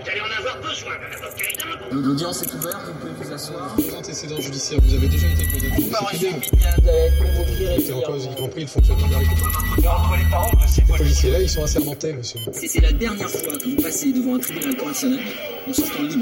allez en avoir besoin d'un avocat, évidemment. L'audience est ouverte, vous pouvez vous asseoir. Antécédent judiciaire, vous avez déjà été condamné. Vous paraissez immédiat d'être convoqué. C'est en cause, y compris le fonctionnement de la République. Entre les paroles de ces Les policiers là, ils sont assermentés, monsieur. C'est la dernière fois que vous passez devant un tribunal correctionnel en sortant libre.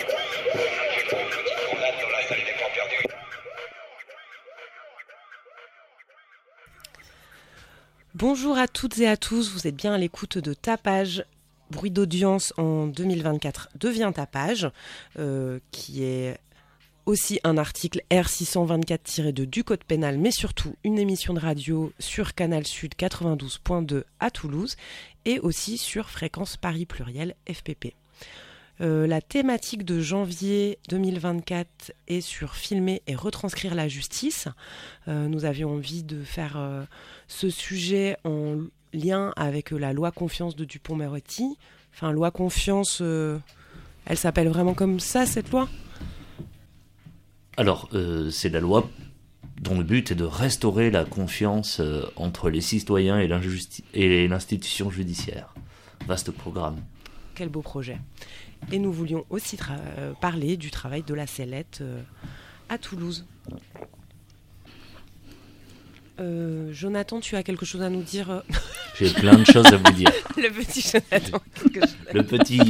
Bonjour à toutes et à tous, vous êtes bien à l'écoute de Tapage. Bruit d'audience en 2024 devient Tapage, qui est aussi un article R624-2 du Code pénal, mais surtout une émission de radio sur Canal Sud 92.2 à Toulouse et aussi sur Fréquence Paris Pluriel FPP. La thématique de janvier 2024 est sur filmer et retranscrire la justice. Nous avions envie de faire ce sujet en lien avec la loi Confiance de Dupond-Moretti. Enfin, loi Confiance, elle s'appelle vraiment comme ça, cette loi ? Alors, c'est la loi dont le but est de restaurer la confiance entre les citoyens et l'institution judiciaire. Vaste programme. Quel beau projet. Et nous voulions aussi parler du travail de la sellette à Toulouse. Jonathan, tu as quelque chose à nous dire J'ai plein de choses à vous dire. Le petit Jonathan. Le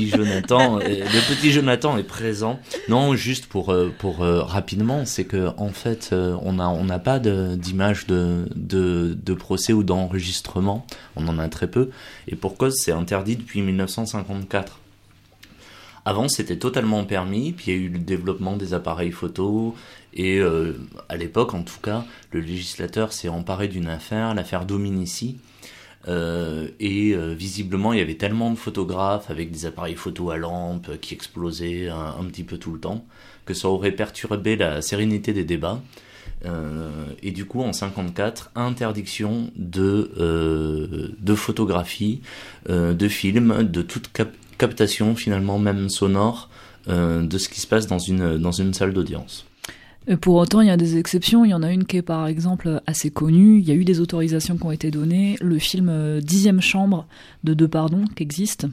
petit Jonathan est présent. Non, juste pour rapidement, c'est que en fait, on n'a pas d'image de procès ou d'enregistrement. On en a très peu. Et pour cause, c'est interdit depuis 1954. Avant, c'était totalement permis, puis il y a eu le développement des appareils photo, et à l'époque, en tout cas, le législateur s'est emparé d'une affaire, l'affaire Dominici, et visiblement, il y avait tellement de photographes avec des appareils photo à lampe qui explosaient un petit peu tout le temps, que ça aurait perturbé la sérénité des débats. Et du coup, en 54, interdiction de photographie, de films, de toute captation finalement même sonore de ce qui se passe dans une salle d'audience. Pour autant, il y a des exceptions. Il y en a une qui est par exemple assez connue. Il y a eu des autorisations qui ont été données. Le film 10e chambre de Depardieu qui existe.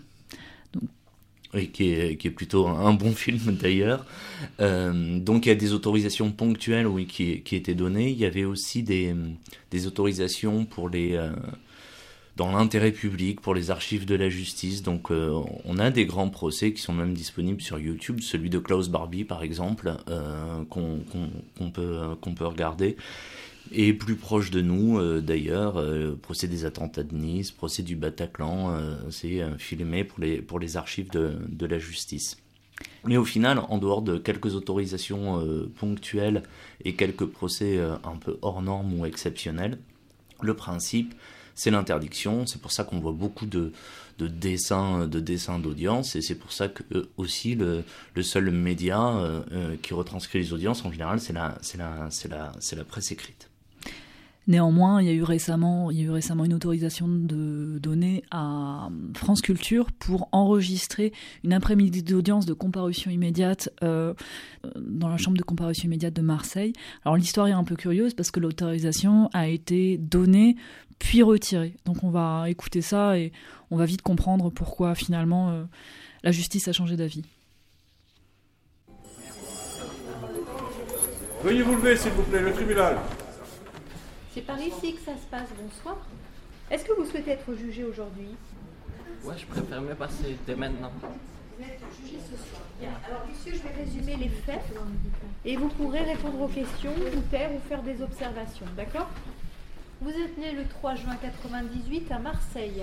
Et qui est plutôt un bon film d'ailleurs. Donc il y a des autorisations ponctuelles qui étaient données. Il y avait aussi des autorisations pour dans l'intérêt public, pour les archives de la justice. Donc on a des grands procès qui sont même disponibles sur YouTube, celui de Klaus Barbie par exemple, qu'on peut regarder. Et plus proche de nous, d'ailleurs, procès des attentats de Nice, procès du Bataclan, c'est filmé pour les archives de la justice. Mais au final, en dehors de quelques autorisations ponctuelles et quelques procès un peu hors normes ou exceptionnels, le principe, c'est l'interdiction. C'est pour ça qu'on voit beaucoup de dessins d'audience, et c'est pour ça que aussi le seul média qui retranscrit les audiences en général, c'est la presse écrite. Néanmoins, il y a eu récemment une autorisation de donner à France Culture pour enregistrer une après-midi d'audience de comparution immédiate dans la chambre de comparution immédiate de Marseille. Alors l'histoire est un peu curieuse parce que l'autorisation a été donnée puis retirée. Donc on va écouter ça et on va vite comprendre pourquoi finalement la justice a changé d'avis. Veuillez vous lever s'il vous plaît, le tribunal. C'est par ici que ça se passe, bonsoir. Est-ce que vous souhaitez être jugé aujourd'hui ? Ouais, je préfère me passer dès maintenant. Vous êtes jugé ce soir. Bien. Alors, monsieur, je vais résumer les faits et vous pourrez répondre aux questions, vous taire ou faire des observations, d'accord ? Vous êtes né le 3 juin 1998 à Marseille.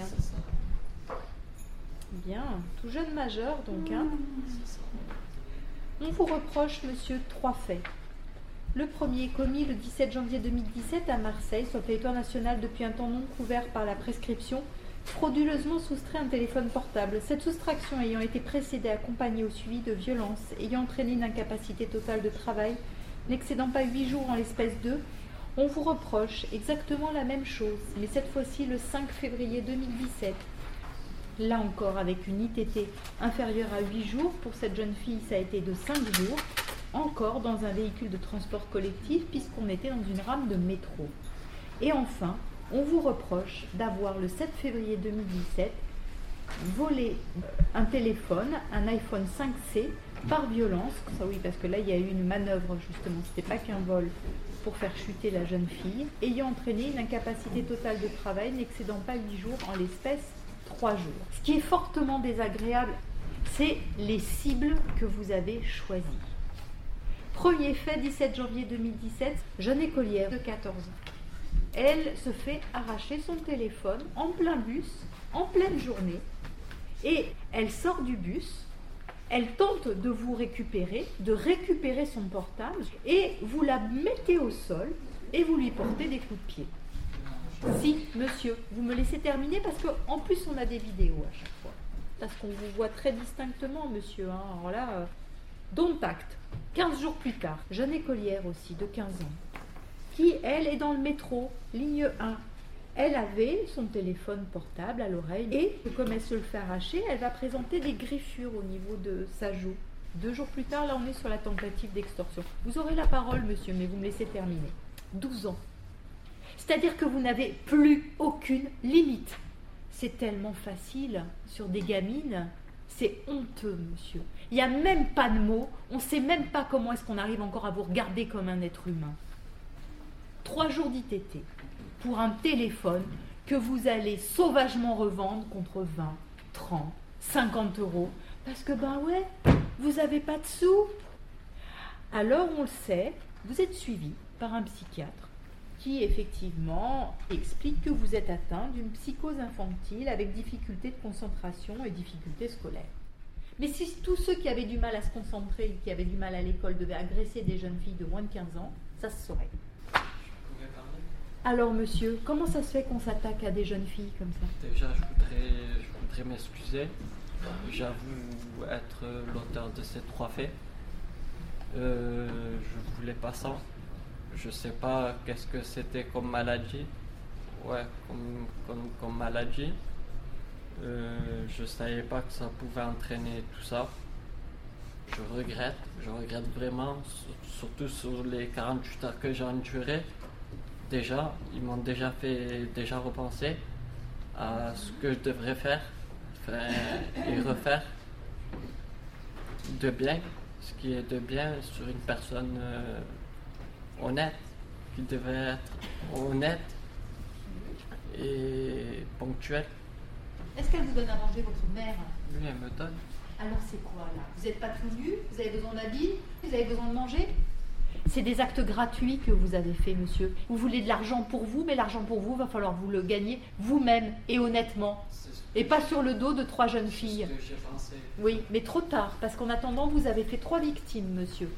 Bien, tout jeune majeur donc, hein. On vous reproche, monsieur, 3 faits. Le premier, commis le 17 janvier 2017 à Marseille, sur le territoire national depuis un temps non couvert par la prescription, frauduleusement soustrait un téléphone portable. Cette soustraction ayant été précédée, accompagnée au suivi de violences, ayant entraîné une incapacité totale de travail, n'excédant pas 8 jours en l'espèce d'eux, on vous reproche exactement la même chose, mais cette fois-ci le 5 février 2017. Là encore, avec une ITT inférieure à 8 jours, pour cette jeune fille, ça a été de 5 jours, encore dans un véhicule de transport collectif, puisqu'on était dans une rame de métro. Et enfin, on vous reproche d'avoir, le 7 février 2017, volé un téléphone, un iPhone 5C, par violence. Ça oui, parce que là, il y a eu une manœuvre, justement. C'était pas qu'un vol pour faire chuter la jeune fille, ayant entraîné une incapacité totale de travail n'excédant pas 8 jours, en l'espèce 3 jours. Ce qui est fortement désagréable, c'est les cibles que vous avez choisies. Premier fait, 17 janvier 2017, jeune écolière de 14 ans. Elle se fait arracher son téléphone en plein bus, en pleine journée, et elle sort du bus, elle tente de vous récupérer, de récupérer son portable, et vous la mettez au sol, et vous lui portez des coups de pied. Si, monsieur, vous me laissez terminer, parce qu'en plus on a des vidéos à chaque fois. Parce qu'on vous voit très distinctement, monsieur. Hein. Alors là, dont acte. 15 jours plus tard, jeune écolière aussi, de 15 ans, qui, elle, est dans le métro, ligne 1. Elle avait son téléphone portable à l'oreille et, comme elle se le fait arracher, elle va présenter des griffures au niveau de sa joue. 2 jours plus tard, là, on est sur la tentative d'extorsion. Vous aurez la parole, monsieur, mais vous me laissez terminer. 12 ans. C'est-à-dire que vous n'avez plus aucune limite. C'est tellement facile sur des gamines, c'est honteux, monsieur. Il n'y a même pas de mots, on ne sait même pas comment est-ce qu'on arrive encore à vous regarder comme un être humain. 3 jours d'ITT pour un téléphone que vous allez sauvagement revendre contre 20, 30, 50 euros, parce que ben ouais, vous n'avez pas de sous. Alors on le sait, vous êtes suivi par un psychiatre qui effectivement explique que vous êtes atteint d'une psychose infantile avec difficulté de concentration et difficultés scolaires. Mais si tous ceux qui avaient du mal à se concentrer, qui avaient du mal à l'école, devaient agresser des jeunes filles de moins de 15 ans, ça se saurait. Alors monsieur, comment ça se fait qu'on s'attaque à des jeunes filles comme ça? Déjà, je voudrais m'excuser. J'avoue être l'auteur de ces 3 faits. Je voulais pas ça. Je sais pas qu'est-ce que c'était comme maladie. Ouais, comme maladie. Je savais pas que ça pouvait entraîner tout ça. Je regrette vraiment, surtout sur les 48 heures que j'ai endurées. Déjà, ils m'ont déjà fait repenser à ce que je devrais faire et refaire de bien, ce qui est de bien sur une personne honnête, qui devait être honnête et ponctuelle. Est-ce qu'elle vous donne à manger, votre mère? Oui, elle me donne. Alors c'est quoi là? Vous n'êtes pas tout nu? Vous avez besoin d'habits? Vous avez besoin de manger? C'est des actes gratuits que vous avez faits, monsieur. Vous voulez de l'argent pour vous, mais l'argent pour vous, va falloir vous le gagner vous-même et honnêtement. Et pas sur le dos de 3 jeunes filles. C'est ce que j'ai pensé. Oui, mais trop tard, parce qu'en attendant, vous avez fait 3 victimes, monsieur.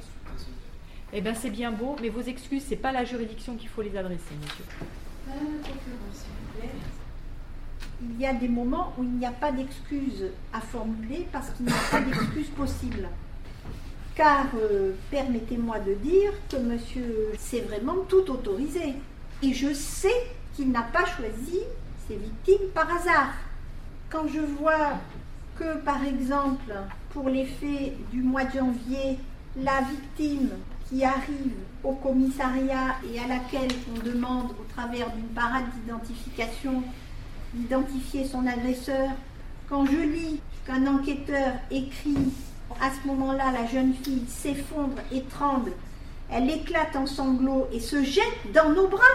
Eh bien, c'est bien beau, mais vos excuses, c'est pas la juridiction qu'il faut les adresser, monsieur. Madame la procureure, s'il vous plaît. Il y a des moments où il n'y a pas d'excuses à formuler parce qu'il n'y a pas d'excuses possibles. Car permettez-moi de dire que monsieur s'est vraiment tout autorisé. Et je sais qu'il n'a pas choisi ses victimes par hasard. Quand je vois que, par exemple, pour les faits du mois de janvier, la victime qui arrive au commissariat et à laquelle on demande, au travers d'une parade d'identification, d'identifier son agresseur, quand je lis qu'un enquêteur écrit à ce moment-là, la jeune fille s'effondre et tremble, elle éclate en sanglots et se jette dans nos bras.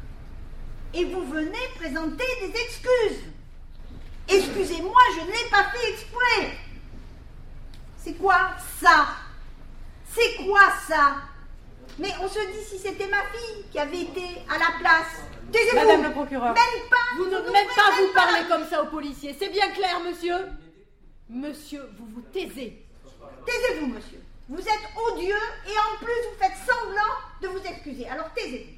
Et vous venez présenter des excuses. Excusez-moi, je ne l'ai pas fait exprès. C'est quoi ça? C'est quoi ça? Mais on se dit si c'était ma fille qui avait été à la place. Taisez-vous. Madame le procureur, même pas, vous ne même pas vous parler comme ça aux policiers. C'est bien clair, monsieur? Monsieur, vous vous taisez. Taisez-vous, monsieur. Vous êtes odieux et en plus vous faites semblant de vous excuser. Alors taisez-vous.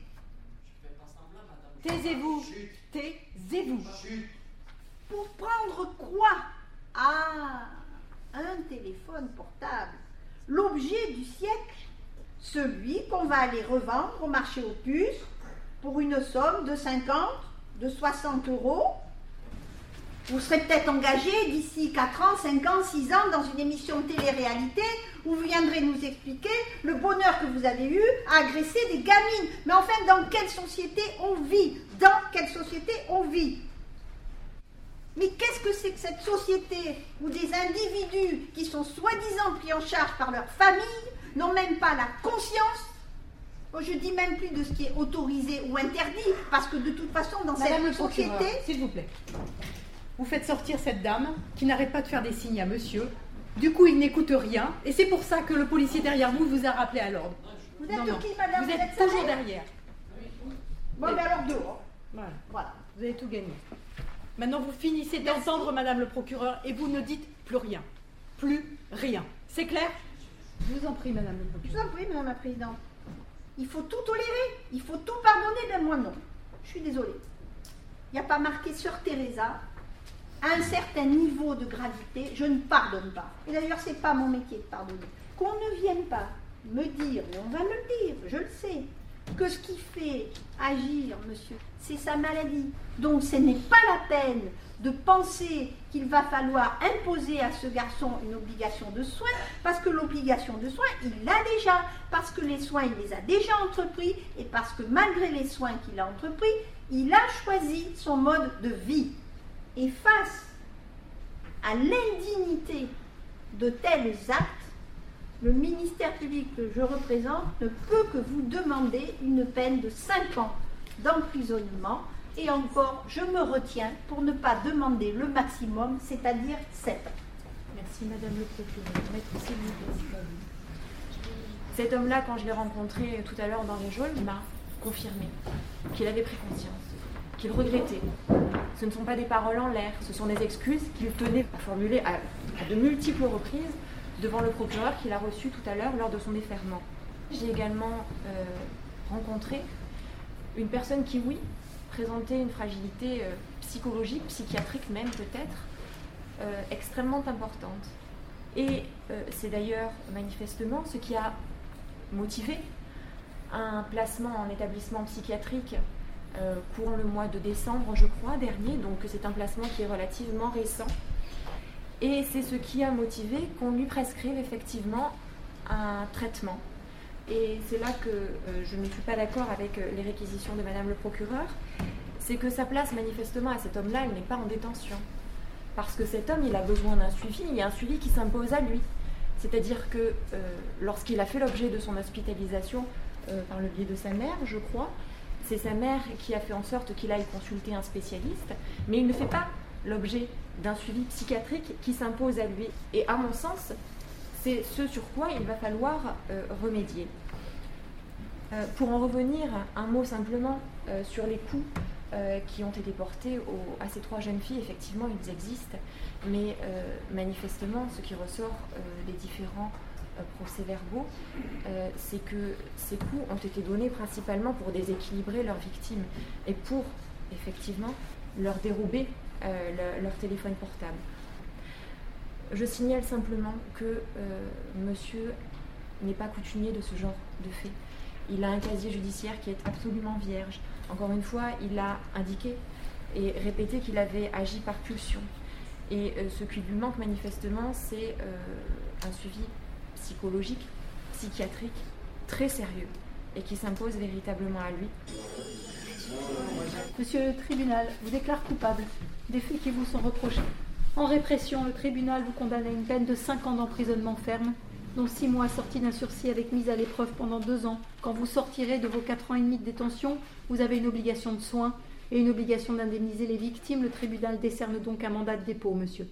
Taisez-vous. Taisez-vous. Pour prendre quoi? Ah, un téléphone portable. L'objet du siècle. Celui qu'on va aller revendre au marché aux puces pour une somme de 50, de 60 euros. Vous serez peut-être engagé d'ici 4 ans, 5 ans, 6 ans dans une émission de télé-réalité où vous viendrez nous expliquer le bonheur que vous avez eu à agresser des gamines. Mais enfin, dans quelle société on vit? Dans quelle société on vit? Mais qu'est-ce que c'est que cette société où des individus qui sont soi-disant pris en charge par leur famille n'ont même pas la conscience? Je dis même plus de ce qui est autorisé ou interdit, parce que de toute façon, dans Madame cette société... S'il vous plaît. Vous faites sortir cette dame qui n'arrête pas de faire des signes à monsieur. Du coup, il n'écoute rien. Et c'est pour ça que le policier derrière vous a rappelé à l'ordre. Vous êtes qui, madame? Vous êtes toujours derrière. Bon, mais alors dehors. Voilà. Vous avez tout gagné. Maintenant, vous finissez d'entendre madame le procureur et vous ne dites plus rien. Plus rien. C'est clair? Je vous en prie, madame le procureur. Je vous en prie, madame la présidente. Il faut tout tolérer, il faut tout pardonner, ben moi non. Je suis désolée. Il n'y a pas marqué Sœur Teresa. À un certain niveau de gravité, je ne pardonne pas. Et d'ailleurs, ce n'est pas mon métier de pardonner. Qu'on ne vienne pas me dire, mais on va me le dire, je le sais, que ce qui fait agir, monsieur, c'est sa maladie. Donc ce n'est pas la peine de penser qu'il va falloir imposer à ce garçon une obligation de soins, parce que l'obligation de soins, il l'a déjà, parce que les soins, il les a déjà entrepris, et parce que malgré les soins qu'il a entrepris, il a choisi son mode de vie. Et face à l'indignité de tels actes, le ministère public que je représente ne peut que vous demander une peine de 5 ans d'emprisonnement. Et encore, je me retiens pour ne pas demander le maximum, c'est-à-dire 7 ans. Merci Madame le procureur. Maître, s'il vous plaît, c'est à vous. Cet homme-là, quand je l'ai rencontré tout à l'heure dans les geôles, il m'a confirmé qu'il avait pris conscience, qu'il regrettait. Ce ne sont pas des paroles en l'air, ce sont des excuses qu'il tenait à formuler à de multiples reprises devant le procureur qu'il a reçu tout à l'heure lors de son déferment. J'ai également rencontré une personne qui, oui, présentait une fragilité psychologique, psychiatrique même peut-être, extrêmement importante. Et c'est d'ailleurs manifestement ce qui a motivé un placement en établissement psychiatrique pour le mois de décembre, je crois, dernier, donc c'est un placement qui est relativement récent. Et c'est ce qui a motivé qu'on lui prescrive effectivement un traitement. Et c'est là que je ne suis pas d'accord avec les réquisitions de Madame le procureur, c'est que sa place manifestement à cet homme-là, elle n'est pas en détention. Parce que cet homme, il a besoin d'un suivi, il y a un suivi qui s'impose à lui. C'est-à-dire que lorsqu'il a fait l'objet de son hospitalisation par le biais de sa mère, je crois, c'est sa mère qui a fait en sorte qu'il aille consulter un spécialiste, mais il ne fait pas l'objet d'un suivi psychiatrique qui s'impose à lui. Et à mon sens, c'est ce sur quoi il va falloir remédier. Pour en revenir, un mot simplement sur les coups qui ont été portés à ces 3 jeunes filles. Effectivement, ils existent, mais manifestement, ce qui ressort des différents procès-verbaux, c'est que ces coups ont été donnés principalement pour déséquilibrer leurs victimes et pour, effectivement, leur dérober leur téléphone portable. Je signale simplement que monsieur n'est pas coutumier de ce genre de fait. Il a un casier judiciaire qui est absolument vierge. Encore une fois, il a indiqué et répété qu'il avait agi par pulsion. Et ce qui lui manque manifestement, c'est un suivi psychologique, psychiatrique, très sérieux et qui s'impose véritablement à lui. Monsieur le tribunal vous déclare coupable des faits qui vous sont reprochés. En répression, le tribunal vous condamne à une peine de 5 ans d'emprisonnement ferme, dont 6 mois sortis d'un sursis avec mise à l'épreuve pendant 2 ans. Quand vous sortirez de vos 4 ans et demi de détention, vous avez une obligation de soins et une obligation d'indemniser les victimes. Le tribunal décerne donc un mandat de dépôt, monsieur.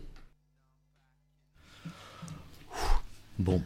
Bon,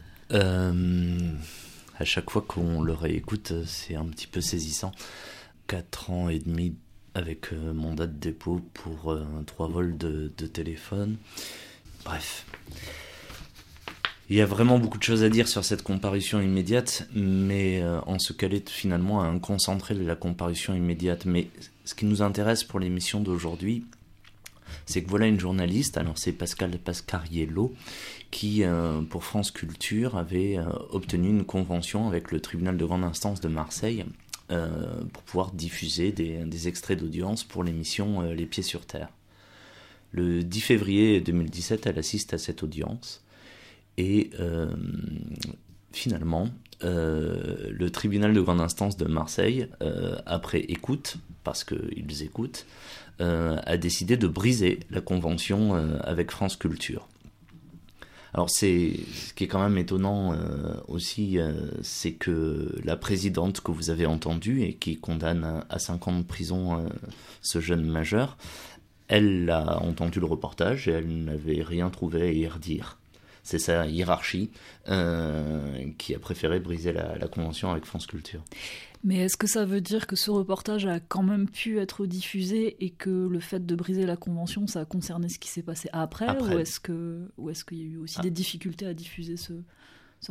à chaque fois qu'on le réécoute, c'est un petit peu saisissant. 4 ans et demi avec mandat de dépôt pour 3 vols de téléphone. Bref. Il y a vraiment beaucoup de choses à dire sur cette comparution immédiate, mais on se calait finalement à un concentré de la comparution immédiate. Mais ce qui nous intéresse pour l'émission d'aujourd'hui, c'est que voilà une journaliste, alors c'est Pascal Pascariello, qui, pour France Culture, avait obtenu une convention avec le tribunal de grande instance de Marseille pour pouvoir diffuser des extraits d'audience pour l'émission Les Pieds sur Terre. Le 10 février 2017, elle assiste à cette audience et finalement, le tribunal de grande instance de Marseille, après écoute, parce qu'ils écoutent, a décidé de briser la convention avec France Culture. Alors ce qui est quand même étonnant aussi, c'est que la présidente que vous avez entendue et qui condamne à 5 ans de prison ce jeune majeur, elle a entendu le reportage et elle n'avait rien trouvé à y redire. C'est sa hiérarchie qui a préféré briser la convention avec France Culture. Mais est-ce que ça veut dire que ce reportage a quand même pu être diffusé et que le fait de briser la convention, ça a concerné ce qui s'est passé après. Ou est-ce qu'il y a eu aussi des difficultés à diffuser ce reportage ?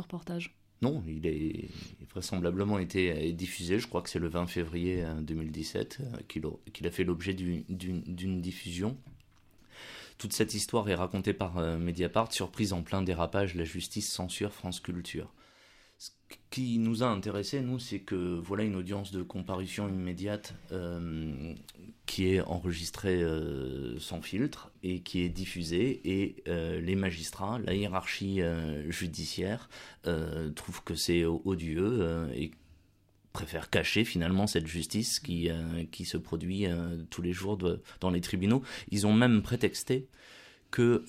Non, il a vraisemblablement été diffusé. Je crois que c'est le 20 février 2017 qu'il a fait l'objet d'une diffusion. Toute cette histoire est racontée par Mediapart. Surprise en plein dérapage, la justice censure France Culture. Ce qui nous a intéressé, nous, c'est que voilà une audience de comparution immédiate qui est enregistrée sans filtre et qui est diffusée, et les magistrats, la hiérarchie judiciaire trouvent que c'est odieux et préfèrent cacher finalement cette justice qui se produit tous les jours dans les tribunaux. Ils ont même prétexté que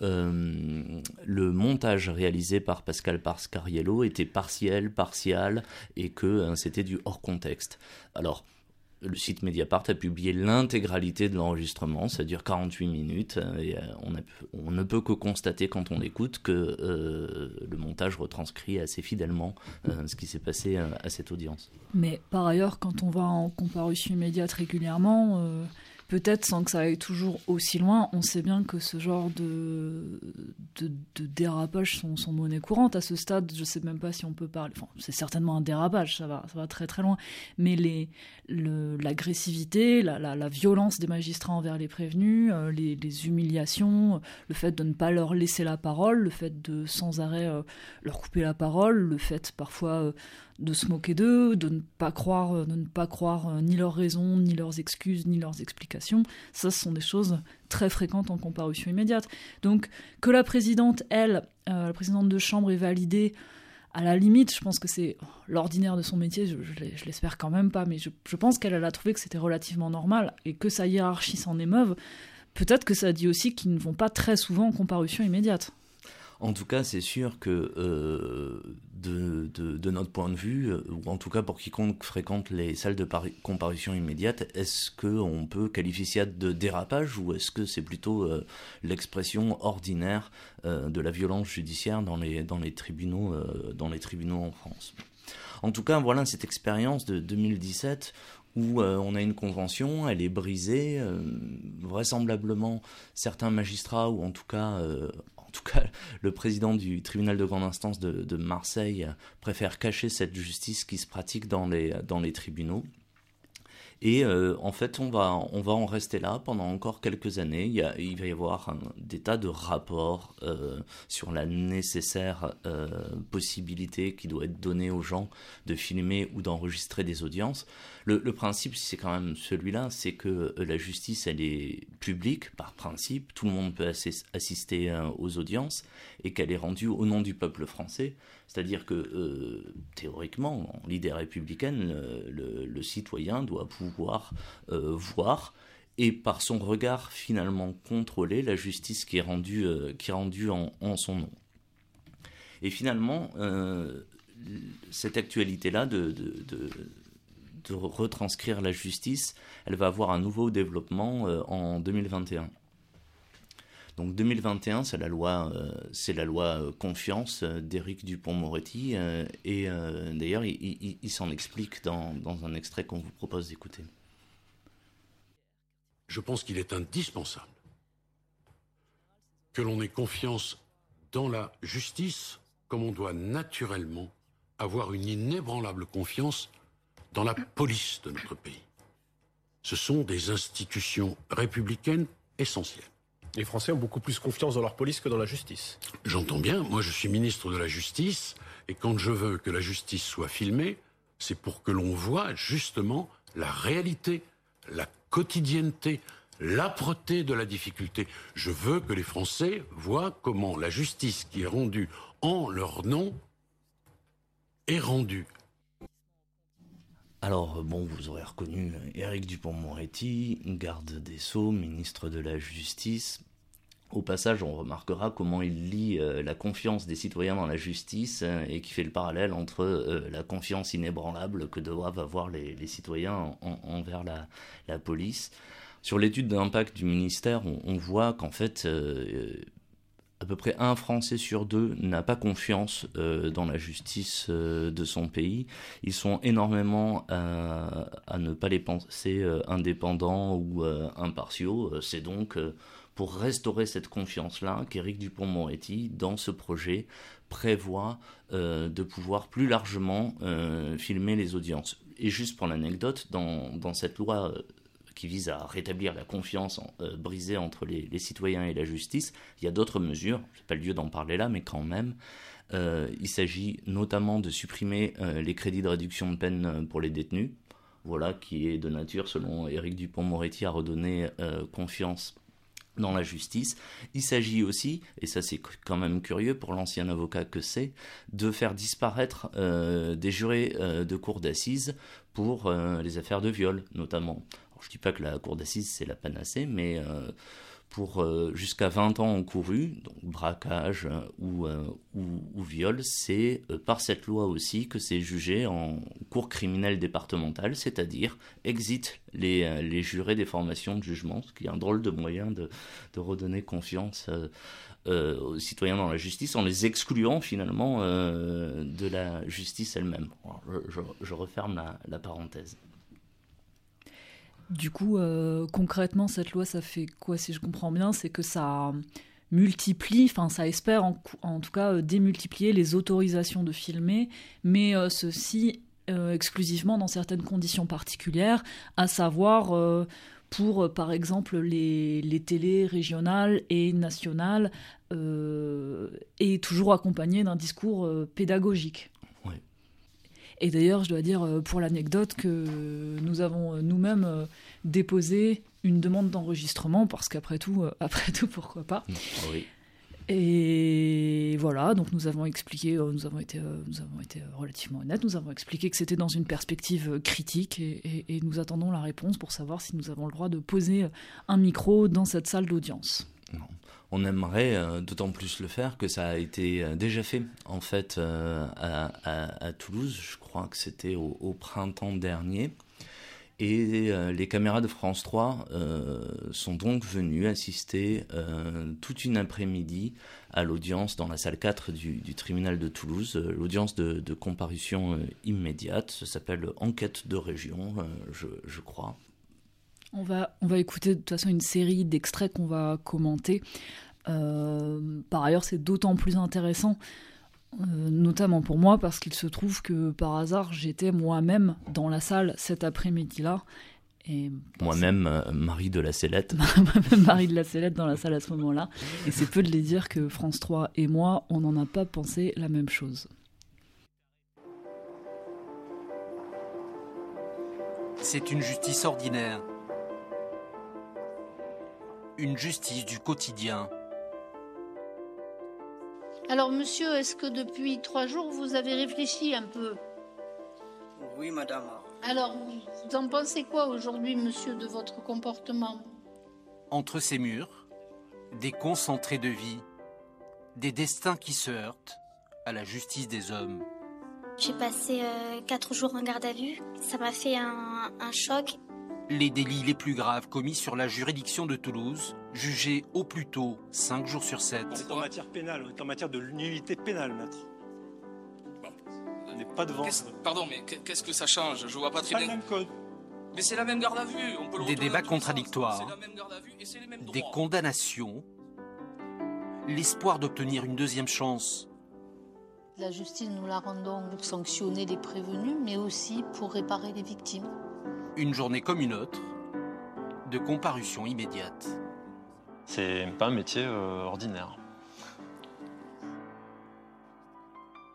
le montage réalisé par Pascal Pascariello était partial, et que c'était du hors contexte. Alors, le site Mediapart a publié l'intégralité de l'enregistrement, ça dure 48 minutes, et on ne peut que constater quand on l'écoute que le montage retranscrit assez fidèlement ce qui s'est passé à cette audience. Mais par ailleurs, quand on va en comparution immédiate régulièrement, peut-être sans que ça aille toujours aussi loin, on sait bien que ce genre de dérapage sont monnaie courante. À ce stade, je ne sais même pas si on peut parler... Enfin, c'est certainement un dérapage, ça va très très loin. Mais l'agressivité, la violence des magistrats envers les prévenus, les humiliations, le fait de ne pas leur laisser la parole, le fait de sans arrêt leur couper la parole, le fait parfois... de se moquer d'eux, de ne pas croire ni leurs raisons, ni leurs excuses, ni leurs explications. Ça, ce sont des choses très fréquentes en comparution immédiate. Donc, que la présidente, la présidente de chambre ait validé, à la limite, je pense que c'est l'ordinaire de son métier, je l'espère quand même pas, mais je pense qu'elle a trouvé que c'était relativement normal, et que sa hiérarchie s'en émeuve. Peut-être que ça dit aussi qu'ils ne vont pas très souvent en comparution immédiate. En tout cas, c'est sûr que de notre point de vue, ou en tout cas pour quiconque fréquente les salles de comparution immédiate, est-ce qu'on peut qualifier ça de dérapage, ou est-ce que c'est plutôt l'expression ordinaire de la violence judiciaire dans les tribunaux en France ? En tout cas, voilà cette expérience de 2017 où on a une convention, elle est brisée, vraisemblablement certains magistrats, ou en tout cas le président du tribunal de grande instance de Marseille préfère cacher cette justice qui se pratique dans les tribunaux. Et en fait, on va en rester là pendant encore quelques années. Il va y avoir des tas de rapports sur la nécessaire possibilité qui doit être donnée aux gens de filmer ou d'enregistrer des audiences. Le principe, c'est quand même celui-là, c'est que la justice, elle est publique par principe. Tout le monde peut assister aux audiences, et qu'elle est rendue au nom du peuple français. C'est-à-dire que, théoriquement, en l'idée républicaine, le citoyen doit pouvoir voir, et par son regard finalement contrôler la justice qui est rendue en son nom. Et finalement, cette actualité-là de retranscrire la justice, elle va avoir un nouveau développement en 2021. Donc 2021, c'est la loi Confiance d'Éric Dupond-Moretti, et d'ailleurs il s'en explique dans un extrait qu'on vous propose d'écouter. Je pense qu'il est indispensable que l'on ait confiance dans la justice, comme on doit naturellement avoir une inébranlable confiance dans la police de notre pays. Ce sont des institutions républicaines essentielles. Les Français ont beaucoup plus confiance dans leur police que dans la justice. J'entends bien, moi je suis ministre de la Justice, et quand je veux que la justice soit filmée, c'est pour que l'on voit justement la réalité, la quotidienneté, l'âpreté de la difficulté. Je veux que les Français voient comment la justice qui est rendue en leur nom est rendu. Alors, bon, vous aurez reconnu Éric Dupond-Moretti, garde des Sceaux, ministre de la Justice. Au passage, on remarquera comment il lie la confiance des citoyens dans la justice et qui fait le parallèle entre la confiance inébranlable que doivent avoir les citoyens envers la police. Sur l'étude d'impact du ministère, on voit qu'en fait, à peu près 1 Français sur 2 n'a pas confiance dans la justice de son pays. Ils sont énormément à ne pas les penser indépendants ou impartiaux. C'est donc pour restaurer cette confiance-là qu'Éric Dupond-Moretti, dans ce projet, prévoit de pouvoir plus largement filmer les audiences. Et juste pour l'anecdote, dans cette loi qui vise à rétablir la confiance brisée entre les citoyens et la justice, il y a d'autres mesures, je n'ai pas le lieu d'en parler là, mais quand même. Il s'agit notamment de supprimer les crédits de réduction de peine pour les détenus, voilà, qui est de nature, selon Éric Dupond-Moretti, à redonner confiance dans la justice. Il s'agit aussi, et ça c'est quand même curieux pour l'ancien avocat que c'est, de faire disparaître des jurés de cour d'assises pour les affaires de viol notamment. Alors, je ne dis pas que la cour d'assises c'est la panacée, mais pour jusqu'à 20 ans encourus, donc braquage ou viol, c'est par cette loi aussi que c'est jugé en cour criminelle départementale, c'est-à-dire exit les jurés des formations de jugement, ce qui est un drôle de moyen de redonner confiance aux citoyens dans la justice en les excluant finalement de la justice elle-même. Alors, je referme la parenthèse. Du coup, concrètement, cette loi, ça fait quoi, si je comprends bien? C'est que ça multiplie, enfin ça espère en tout cas démultiplier les autorisations de filmer, mais ceci exclusivement dans certaines conditions particulières, à savoir pour par exemple les télés régionales et nationales, et toujours accompagné d'un discours pédagogique. Et d'ailleurs, je dois dire pour l'anecdote que nous avons nous-mêmes déposé une demande d'enregistrement parce qu'après tout, pourquoi pas. Oui. Et voilà, donc nous avons expliqué, nous avons été relativement honnêtes, nous avons expliqué que c'était dans une perspective critique et nous attendons la réponse pour savoir si nous avons le droit de poser un micro dans cette salle d'audience. Non. On aimerait d'autant plus le faire que ça a été déjà fait en fait à Toulouse, je crois que c'était au printemps dernier, et les caméras de France 3 sont donc venues assister toute une après-midi à l'audience dans la salle 4 du tribunal de Toulouse, l'audience de comparution immédiate, ça s'appelle enquête de région, je crois. On va écouter de toute façon une série d'extraits qu'on va commenter. Par ailleurs, c'est d'autant plus intéressant, notamment pour moi, parce qu'il se trouve que par hasard, j'étais moi-même dans la salle cet après-midi-là. Et moi-même, Marie de la Sellette. Moi-même, Marie de la Sellette dans la salle à ce moment-là. Et c'est peu de les dire que France 3 et moi, on n'en a pas pensé la même chose. C'est une justice ordinaire. Une justice du quotidien. Alors, monsieur, est-ce que depuis 3 jours, vous avez réfléchi un peu? Oui, madame. Alors, vous en pensez quoi aujourd'hui, monsieur, de votre comportement? Entre ces murs, des concentrés de vie, des destins qui se heurtent à la justice des hommes. J'ai passé 4 jours en garde à vue. Ça m'a fait un choc. Les délits les plus graves commis sur la juridiction de Toulouse, jugés au plus tôt 5 jours sur 7. On est en matière pénale, on est en matière de nullité pénale, maître. Bon. On n'est pas devant. Pardon, mais qu'est-ce que ça change? Je vois pas très bien. C'est le même code. Mais c'est la même garde à vue. On peut des débats contradictoires, des condamnations, l'espoir d'obtenir une deuxième chance. La justice, nous la rendons pour sanctionner les prévenus, mais aussi pour réparer les victimes. Une journée comme une autre, de comparution immédiate. C'est pas un métier ordinaire.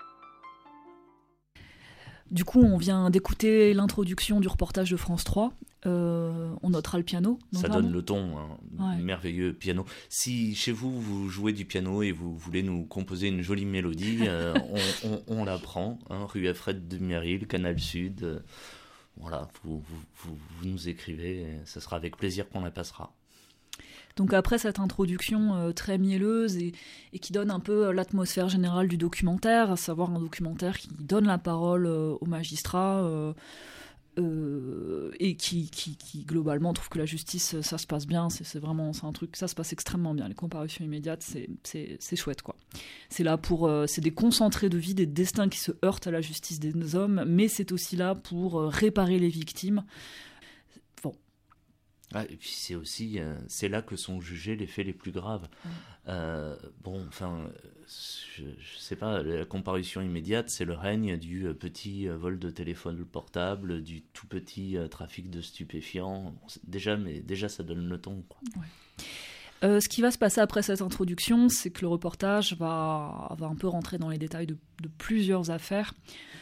Du coup, on vient d'écouter l'introduction du reportage de France 3. On notera le piano. Ça notamment. donne le ton, merveilleux piano. Si chez vous, vous jouez du piano et vous voulez nous composer une jolie mélodie, on la prend, rue Alfred de Méril, Canal Sud. Voilà, vous nous écrivez, et ce sera avec plaisir qu'on la passera. Donc après cette introduction très mielleuse et qui donne un peu l'atmosphère générale du documentaire, à savoir un documentaire qui donne la parole aux magistrats et qui globalement trouve que la justice, ça se passe bien, c'est un truc, ça se passe extrêmement bien. Les comparutions immédiates, c'est chouette, quoi. C'est là c'est des concentrés de vie, des destins qui se heurtent à la justice des hommes, mais c'est aussi là pour réparer les victimes. Et puis c'est aussi, c'est là que sont jugés les faits les plus graves. Je sais pas, la comparution immédiate, c'est le règne du petit vol de téléphone portable, du tout petit trafic de stupéfiants. Déjà ça donne le ton, quoi. Ce qui va se passer après cette introduction, c'est que le reportage va un peu rentrer dans les détails de plusieurs affaires.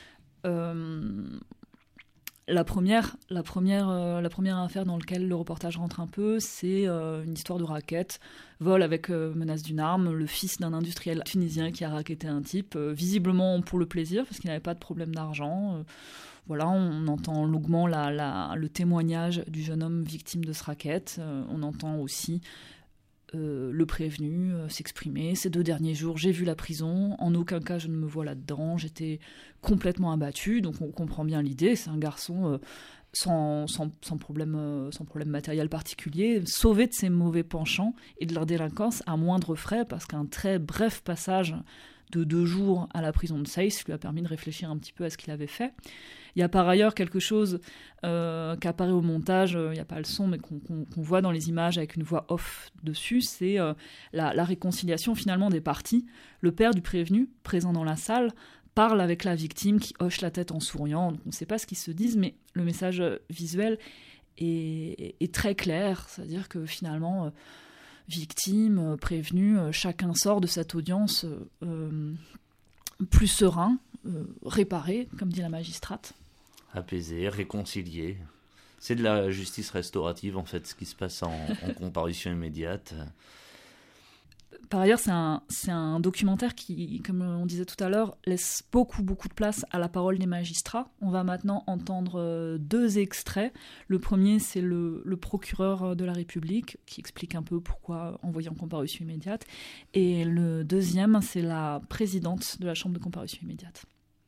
La première affaire dans laquelle le reportage rentre un peu, c'est une histoire de racket, vol avec menace d'une arme, le fils d'un industriel tunisien qui a racketté un type, visiblement pour le plaisir, parce qu'il n'avait pas de problème d'argent. On entend longuement le témoignage du jeune homme victime de ce racket. On entend aussi le prévenu s'exprimer. Ces 2 derniers jours, j'ai vu la prison, en aucun cas je ne me vois là-dedans, j'étais complètement abattu, donc on comprend bien l'idée, c'est un garçon sans problème matériel particulier, sauvé de ses mauvais penchants et de leur délinquance à moindre frais, parce qu'un très bref passage de 2 jours à la prison de Seyss lui a permis de réfléchir un petit peu à ce qu'il avait fait. Il y a par ailleurs quelque chose qui apparaît au montage, il n'y a pas le son, mais qu'on voit dans les images avec une voix off dessus, c'est la réconciliation finalement des parties. Le père du prévenu, présent dans la salle, parle avec la victime qui hoche la tête en souriant. Donc on ne sait pas ce qu'ils se disent, mais le message visuel est très clair, c'est-à-dire que finalement... victime, prévenu, chacun sort de cette audience plus serein, réparé, comme dit la magistrate. Apaisé, réconcilié. C'est de la justice restaurative, en fait, ce qui se passe en comparution immédiate. Par ailleurs, c'est un documentaire qui, comme on disait tout à l'heure, laisse beaucoup de place à la parole des magistrats. On va maintenant entendre 2 extraits. Le premier, c'est le procureur de la République qui explique un peu pourquoi envoyer en comparution immédiate. Et le deuxième, c'est la présidente de la chambre de comparution immédiate.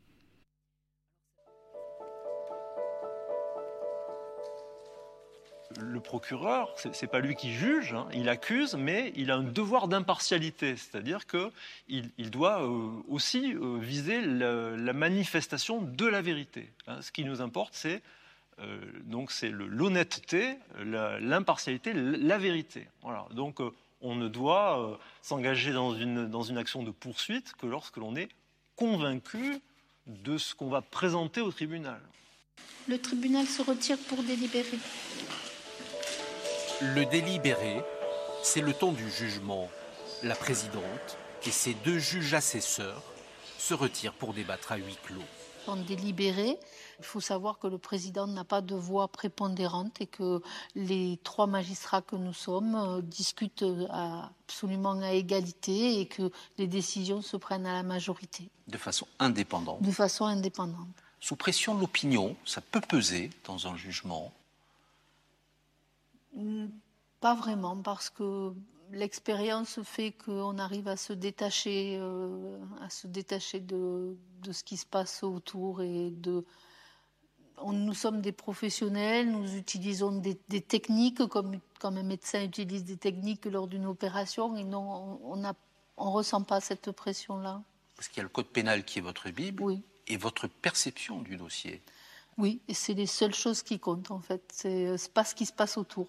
Le procureur, c'est pas lui qui juge, il accuse, mais il a un devoir d'impartialité, c'est-à-dire qu'il doit aussi viser la manifestation de la vérité. Ce qui nous importe, c'est l'honnêteté, l'impartialité, la vérité. Voilà. Donc on ne doit s'engager dans une action de poursuite que lorsque l'on est convaincu de ce qu'on va présenter au tribunal. Le tribunal se retire pour délibérer. Le délibéré, c'est le ton du jugement. La présidente et ses 2 juges assesseurs se retirent pour débattre à huis clos. En délibéré, il faut savoir que le président n'a pas de voix prépondérante et que les 3 magistrats que nous sommes discutent absolument à égalité et que les décisions se prennent à la majorité. De façon indépendante. De façon indépendante. Sous pression de l'opinion, ça peut peser dans un jugement. Pas vraiment, parce que l'expérience fait qu'on arrive à se détacher de ce qui se passe autour et nous sommes des professionnels, nous utilisons des techniques comme un médecin utilise des techniques lors d'une opération et non, on ressent pas cette pression-là. Parce qu'il y a le code pénal qui est votre Bible, oui, et votre perception du dossier. Oui, et c'est les seules choses qui comptent en fait, c'est pas ce qui se passe autour.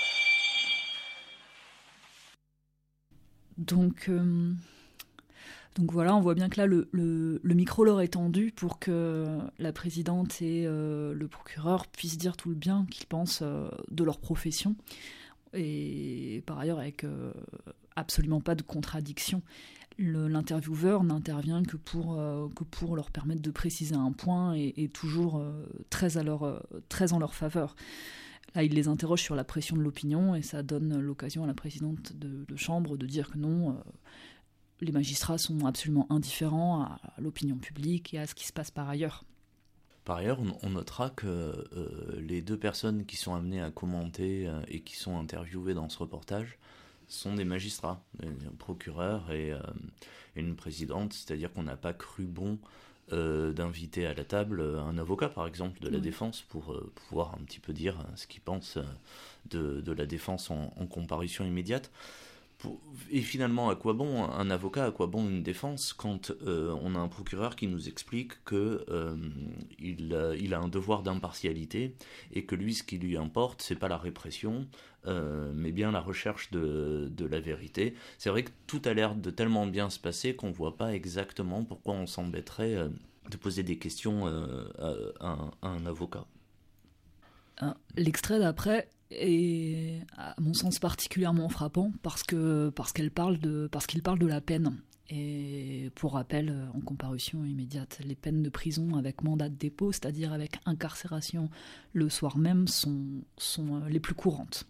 Donc voilà, on voit bien que là, le micro leur est tendu pour que la présidente et le procureur puissent dire tout le bien qu'ils pensent de leur profession. Et par ailleurs, avec absolument pas de contradiction. L'intervieweur n'intervient que pour leur permettre de préciser un point et toujours très en leur faveur. Là, il les interroge sur la pression de l'opinion et ça donne l'occasion à la présidente de chambre de dire que non, les magistrats sont absolument indifférents à l'opinion publique et à ce qui se passe par ailleurs. Par ailleurs, on notera que les 2 personnes qui sont amenées à commenter et qui sont interviewées dans ce reportage sont des magistrats, un procureur et une présidente, c'est-à-dire qu'on n'a pas cru bon d'inviter à la table un avocat, par exemple, de la défense pour pouvoir un petit peu dire ce qu'il pense de la défense en comparution immédiate. Et finalement, à quoi bon un avocat, à quoi bon une défense quand on a un procureur qui nous explique qu'il a un devoir d'impartialité et que lui, ce qui lui importe, c'est pas la répression, mais bien la recherche de la vérité. C'est vrai que tout a l'air de tellement bien se passer qu'on voit pas exactement pourquoi on s'embêterait de poser des questions à un avocat. L'extrait d'après est, à mon sens, particulièrement frappant parce qu'il parle de la peine. Et pour rappel, en comparution immédiate, les peines de prison avec mandat de dépôt, c'est-à-dire avec incarcération le soir même, sont les plus courantes.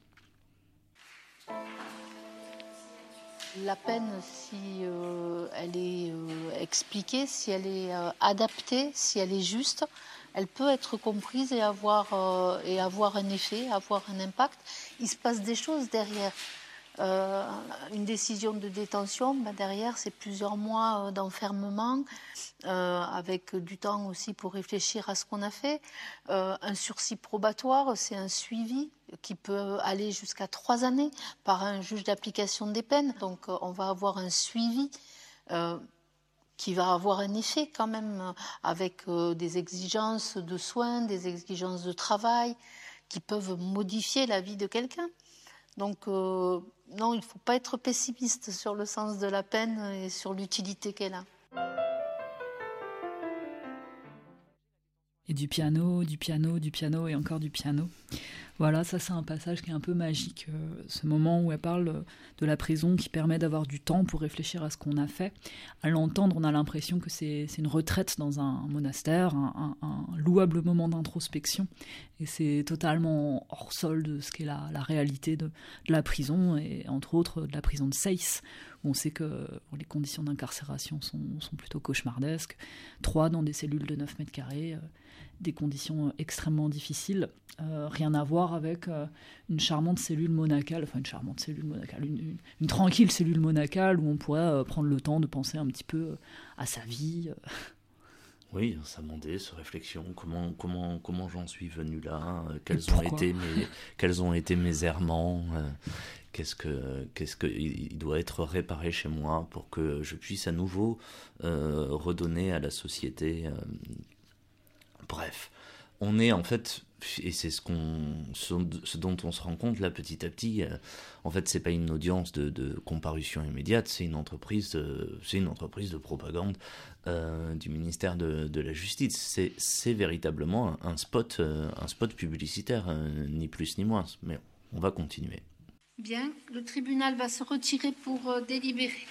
La peine, si elle est expliquée, si elle est adaptée, si elle est juste, elle peut être comprise et avoir un effet, avoir un impact. Il se passe des choses derrière. Une décision de détention, derrière, c'est plusieurs mois d'enfermement, avec du temps aussi pour réfléchir à ce qu'on a fait. Un sursis probatoire, c'est un suivi qui peut aller jusqu'à 3 années par un juge d'application des peines. Donc on va avoir un suivi qui va avoir un effet quand même, avec des exigences de soins, des exigences de travail, qui peuvent modifier la vie de quelqu'un. Donc non, il ne faut pas être pessimiste sur le sens de la peine et sur l'utilité qu'elle a. Et du piano et encore du piano. Voilà, ça c'est un passage qui est un peu magique, ce moment où elle parle de la prison qui permet d'avoir du temps pour réfléchir à ce qu'on a fait. À l'entendre, on a l'impression que c'est une retraite dans un monastère, un louable moment d'introspection. Et c'est totalement hors sol de ce qu'est la réalité de la prison, et entre autres de la prison de Seyss, où on sait que les conditions d'incarcération sont plutôt cauchemardesques. 3 dans des cellules de 9 mètres carrés, des conditions extrêmement difficiles, rien à voir avec une charmante cellule monacale, une tranquille cellule monacale où on pourrait prendre le temps de penser un petit peu à sa vie. Oui, s'amender, se réflexion, comment j'en suis venu là, quels ont été mes errements, qu'est-ce que il doit être réparé chez moi pour que je puisse à nouveau redonner à la société. Bref, on est en fait, et c'est ce dont on se rend compte là petit à petit, en fait c'est pas une audience de comparution immédiate, c'est une entreprise de propagande du ministère de la Justice. C'est véritablement un spot publicitaire, ni plus ni moins, mais on va continuer. Bien, le tribunal va se retirer pour délibérer.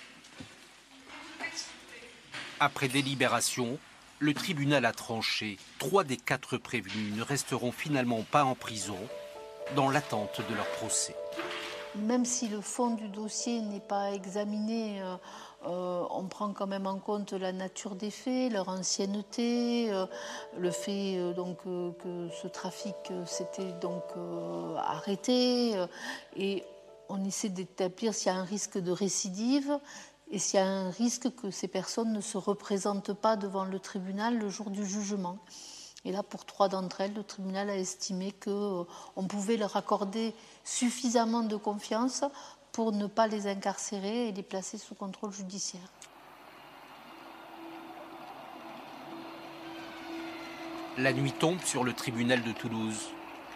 Après délibération, le tribunal a tranché. 3 des 4 prévenus ne resteront finalement pas en prison dans l'attente de leur procès. Même si le fond du dossier n'est pas examiné, on prend quand même en compte la nature des faits, leur ancienneté, le fait que ce trafic s'était arrêté, et on essaie d'établir s'il y a un risque de récidive et s'il y a un risque que ces personnes ne se représentent pas devant le tribunal le jour du jugement. Et là, pour 3 d'entre elles, le tribunal a estimé qu'on pouvait leur accorder suffisamment de confiance pour ne pas les incarcérer et les placer sous contrôle judiciaire. La nuit tombe sur le tribunal de Toulouse.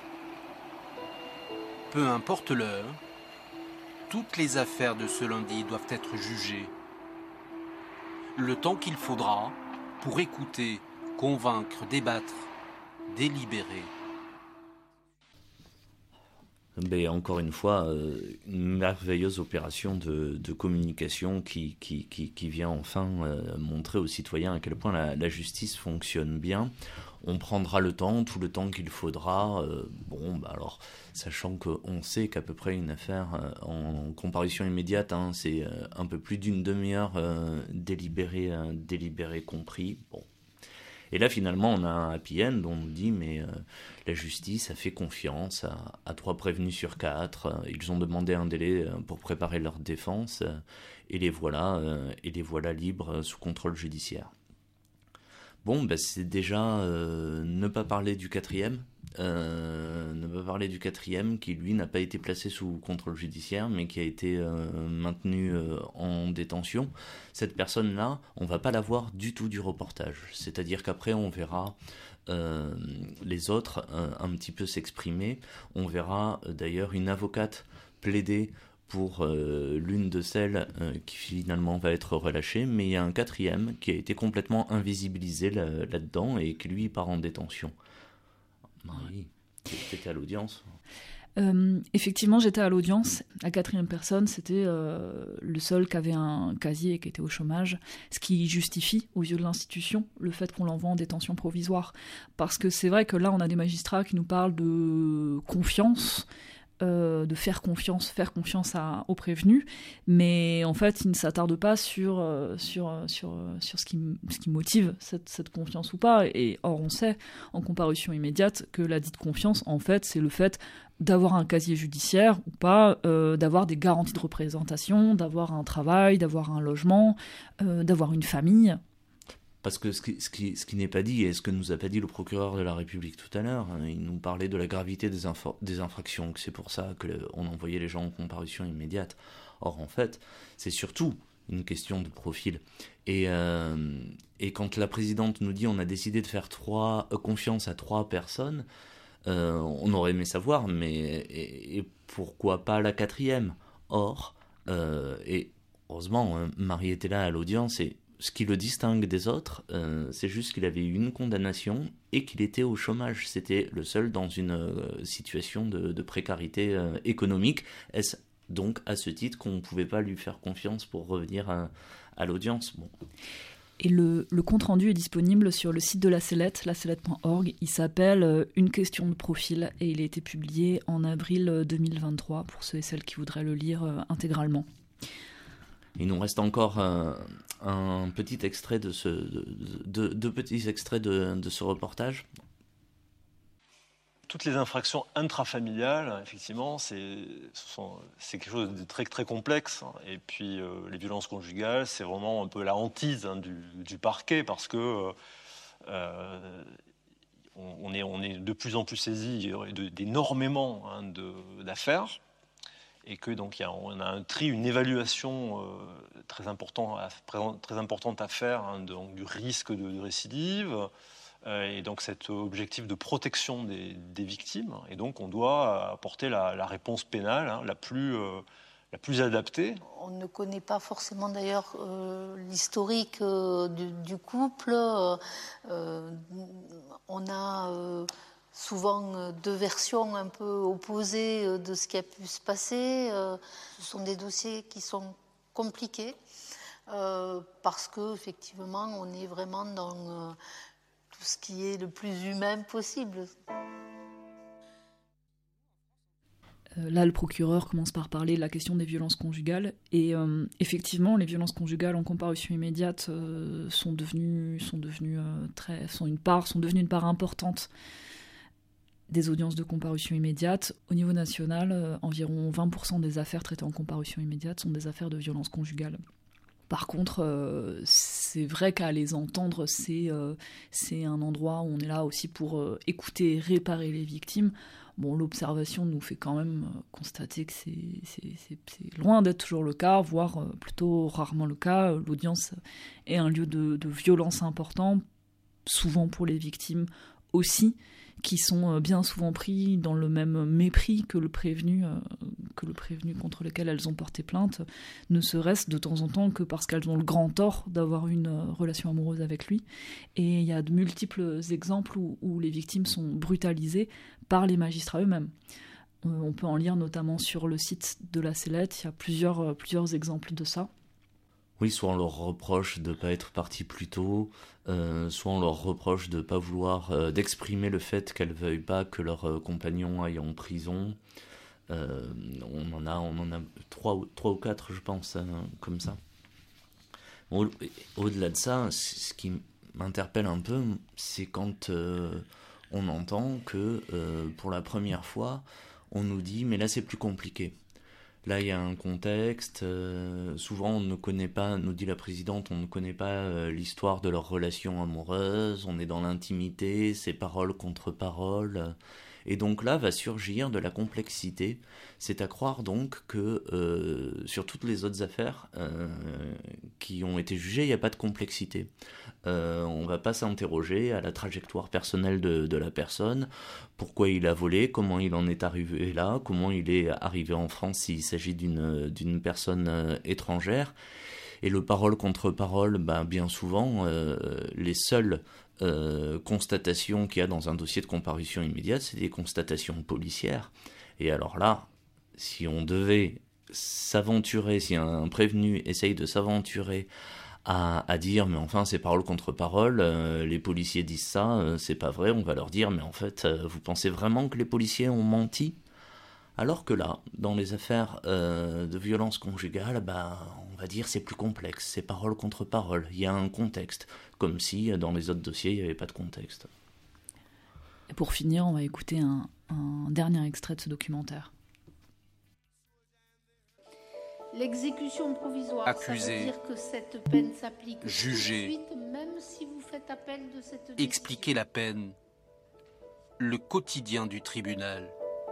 Peu importe l'heure, toutes les affaires de ce lundi doivent être jugées. Le temps qu'il faudra pour écouter, convaincre, débattre, délibérer. Mais encore une fois, une merveilleuse opération de communication qui vient enfin montrer aux citoyens à quel point la justice fonctionne bien. On prendra le temps, tout le temps qu'il faudra. Alors, sachant qu'on sait qu'à peu près une affaire en comparution immédiate, c'est un peu plus d'une demi-heure délibéré compris. Bon. Et là, finalement, on a un happy end où on nous dit, mais la justice a fait confiance à 3 prévenus sur 4. Ils ont demandé un délai pour préparer leur défense et les voilà libres sous contrôle judiciaire. Bon, c'est déjà ne pas parler du quatrième qui, lui, n'a pas été placé sous contrôle judiciaire, mais qui a été maintenu en détention. Cette personne-là, on va pas la voir du tout du reportage. C'est-à-dire qu'après, on verra les autres un petit peu s'exprimer. On verra d'ailleurs une avocate plaider pour l'une de celles qui finalement va être relâchée, mais il y a un quatrième qui a été complètement invisibilisé là-dedans et qui lui part en détention. Marie, t'étais à l'audience ? Effectivement, j'étais à l'audience. La quatrième personne, c'était le seul qui avait un casier et qui était au chômage, ce qui justifie, aux yeux de l'institution, le fait qu'on l'envoie en détention provisoire. Parce que c'est vrai que là, on a des magistrats qui nous parlent de confiance, de faire confiance aux prévenus, mais en fait ils ne s'attardent pas sur ce qui motive cette confiance ou pas. Et or on sait en comparution immédiate que la dite confiance, en fait, c'est le fait d'avoir un casier judiciaire ou pas, d'avoir des garanties de représentation, d'avoir un travail, d'avoir un logement, d'avoir une famille. Parce que ce qui n'est pas dit, et ce que nous a pas dit le procureur de la République tout à l'heure, il nous parlait de la gravité des infractions, que c'est pour ça qu'on envoyait les gens en comparution immédiate. Or, en fait, c'est surtout une question de profil. Et quand la présidente nous dit on a décidé de faire confiance à 3 personnes, on aurait aimé savoir, mais et pourquoi pas la 4e ? Or, et heureusement, Marie était là à l'audience, et ce qui le distingue des autres, c'est juste qu'il avait eu une condamnation et qu'il était au chômage. C'était le seul dans une situation de précarité économique. Est-ce donc à ce titre qu'on ne pouvait pas lui faire confiance pour revenir à l'audience ? Bon. Et le compte-rendu est disponible sur le site de la Sellette, lasellette.org. Il s'appelle « Une question de profil » et il a été publié en avril 2023 pour ceux et celles qui voudraient le lire intégralement. Il nous reste encore un petit extrait deux petits extraits de ce reportage. Toutes les infractions intrafamiliales, effectivement, c'est quelque chose de très, très complexe. Et puis, les violences conjugales, c'est vraiment un peu la hantise du parquet, parce que on est de plus en plus saisi d'énormément d'affaires. Et que donc on a un tri, une évaluation très importante à faire donc, du risque de récidive, et donc cet objectif de protection des victimes. Et donc on doit apporter la réponse pénale la plus adaptée. On ne connaît pas forcément d'ailleurs l'historique du couple. On a souvent 2 versions un peu opposées de ce qui a pu se passer. Ce sont des dossiers qui sont compliqués parce qu'effectivement, on est vraiment dans tout ce qui est le plus humain possible. Là, le procureur commence par parler de la question des violences conjugales. Et effectivement, les violences conjugales en comparution immédiate sont devenues une part importante des audiences de comparution immédiate. Au niveau national, environ 20% des affaires traitées en comparution immédiate sont des affaires de violences conjugales. Par contre, c'est vrai qu'à les entendre, c'est un endroit où on est là aussi pour écouter et réparer les victimes. Bon, l'observation nous fait quand même constater que c'est loin d'être toujours le cas, voire plutôt rarement le cas. L'audience est un lieu de violence important, souvent pour les victimes aussi, qui sont bien souvent pris dans le même mépris que le prévenu contre lequel elles ont porté plainte, ne serait-ce de temps en temps que parce qu'elles ont le grand tort d'avoir une relation amoureuse avec lui. Et il y a de multiples exemples où les victimes sont brutalisées par les magistrats eux-mêmes. On peut en lire notamment sur le site de la Sellette, il y a plusieurs exemples de ça. Oui, soit on leur reproche de ne pas être partis plus tôt, soit on leur reproche de ne pas vouloir, d'exprimer le fait qu'elles ne veuillent pas que leur compagnon aille en prison. On en a 3 ou 4, je pense, comme ça. Au-delà de ça, ce qui m'interpelle un peu, c'est quand on entend que pour la première fois, on nous dit « mais là c'est plus compliqué ». Là, il y a un contexte. Souvent, on ne connaît pas, nous dit la présidente, on ne connaît pas l'histoire de leur relation amoureuse. On est dans l'intimité, c'est parole contre parole. Et donc là, va surgir de la complexité. C'est à croire donc que sur toutes les autres affaires qui ont été jugées, il n'y a pas de complexité. On ne va pas s'interroger à la trajectoire personnelle de la personne, pourquoi il a volé, comment il en est arrivé là, comment il est arrivé en France s'il s'agit d'une personne étrangère. Et le parole contre parole, bien souvent, les seules constatations qu'il y a dans un dossier de comparution immédiate, c'est des constatations policières. Et alors là, si on devait s'aventurer, si un prévenu essaye de s'aventurer à dire mais enfin c'est parole contre parole, les policiers disent ça, c'est pas vrai, on va leur dire mais en fait vous pensez vraiment que les policiers ont menti ? Alors que là, dans les affaires de violence conjugale, on va dire c'est plus complexe, c'est parole contre parole, il y a un contexte, comme si dans les autres dossiers il n'y avait pas de contexte. Et pour finir, on va écouter un dernier extrait de ce documentaire. L'exécution provisoire, accusé, ça veut dire que cette peine s'applique jugé, tout de suite, même si vous faites appel de cette décision. Expliquer la peine, le quotidien du tribunal.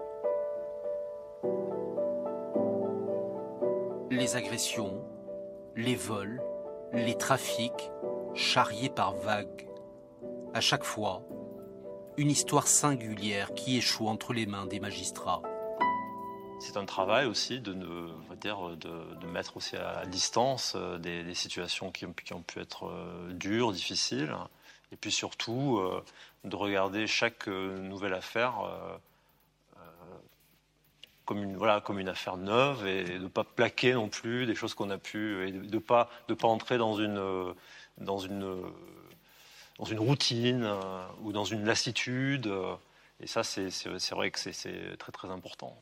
Les agressions, les vols, les trafics, charriés par vagues. À chaque fois, une histoire singulière qui échoue entre les mains des magistrats. C'est un travail aussi de mettre aussi à distance des situations qui ont pu être dures, difficiles, et puis surtout de regarder chaque nouvelle affaire comme une affaire neuve et de ne pas plaquer non plus des choses qu'on a pu, et de ne pas entrer dans une routine ou dans une lassitude. Et ça, c'est vrai que c'est très très important.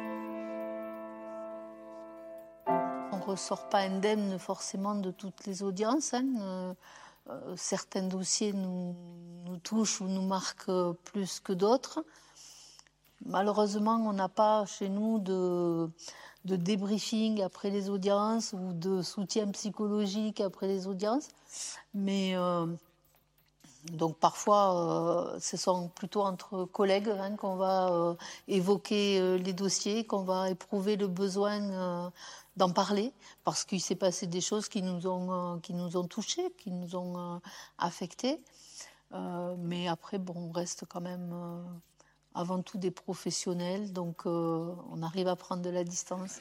On ne ressort pas indemne forcément de toutes les audiences. Certains dossiers nous touchent ou nous marquent plus que d'autres. Malheureusement, on n'a pas chez nous de débriefing après les audiences ou de soutien psychologique après les audiences. Mais donc parfois, ce sont plutôt entre collègues qu'on va évoquer les dossiers, qu'on va éprouver le besoin d'en parler, parce qu'il s'est passé des choses qui nous ont touchés, qui nous ont affectés. Mais après, on reste quand même avant tout des professionnels, donc on arrive à prendre de la distance.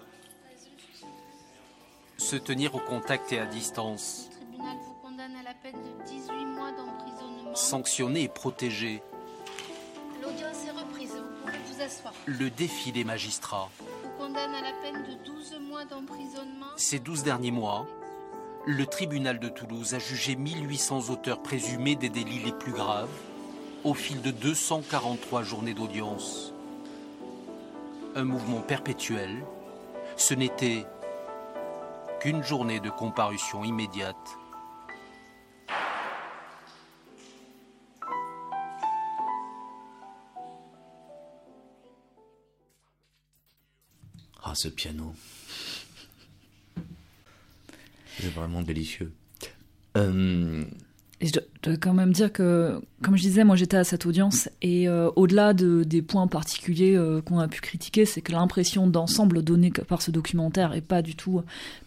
Se tenir au contact et à distance. Le tribunal vous condamne à la peine de 18 mois d'emprisonnement. Sanctionné et protégé. L'audience est reprise, vous pouvez vous asseoir. Le défi des magistrats. Vous condamne à la peine de 12 mois d'emprisonnement. Ces 12 derniers mois, le tribunal de Toulouse a jugé 1800 auteurs présumés des délits les plus graves au fil de 243 journées d'audience. Un mouvement perpétuel, ce n'était qu'une journée de comparution immédiate. Ah, ce piano. C'est vraiment délicieux. Et je dois quand même dire que, comme je disais, moi j'étais à cette audience et au-delà des points particuliers qu'on a pu critiquer, c'est que l'impression d'ensemble donnée par ce documentaire est pas du tout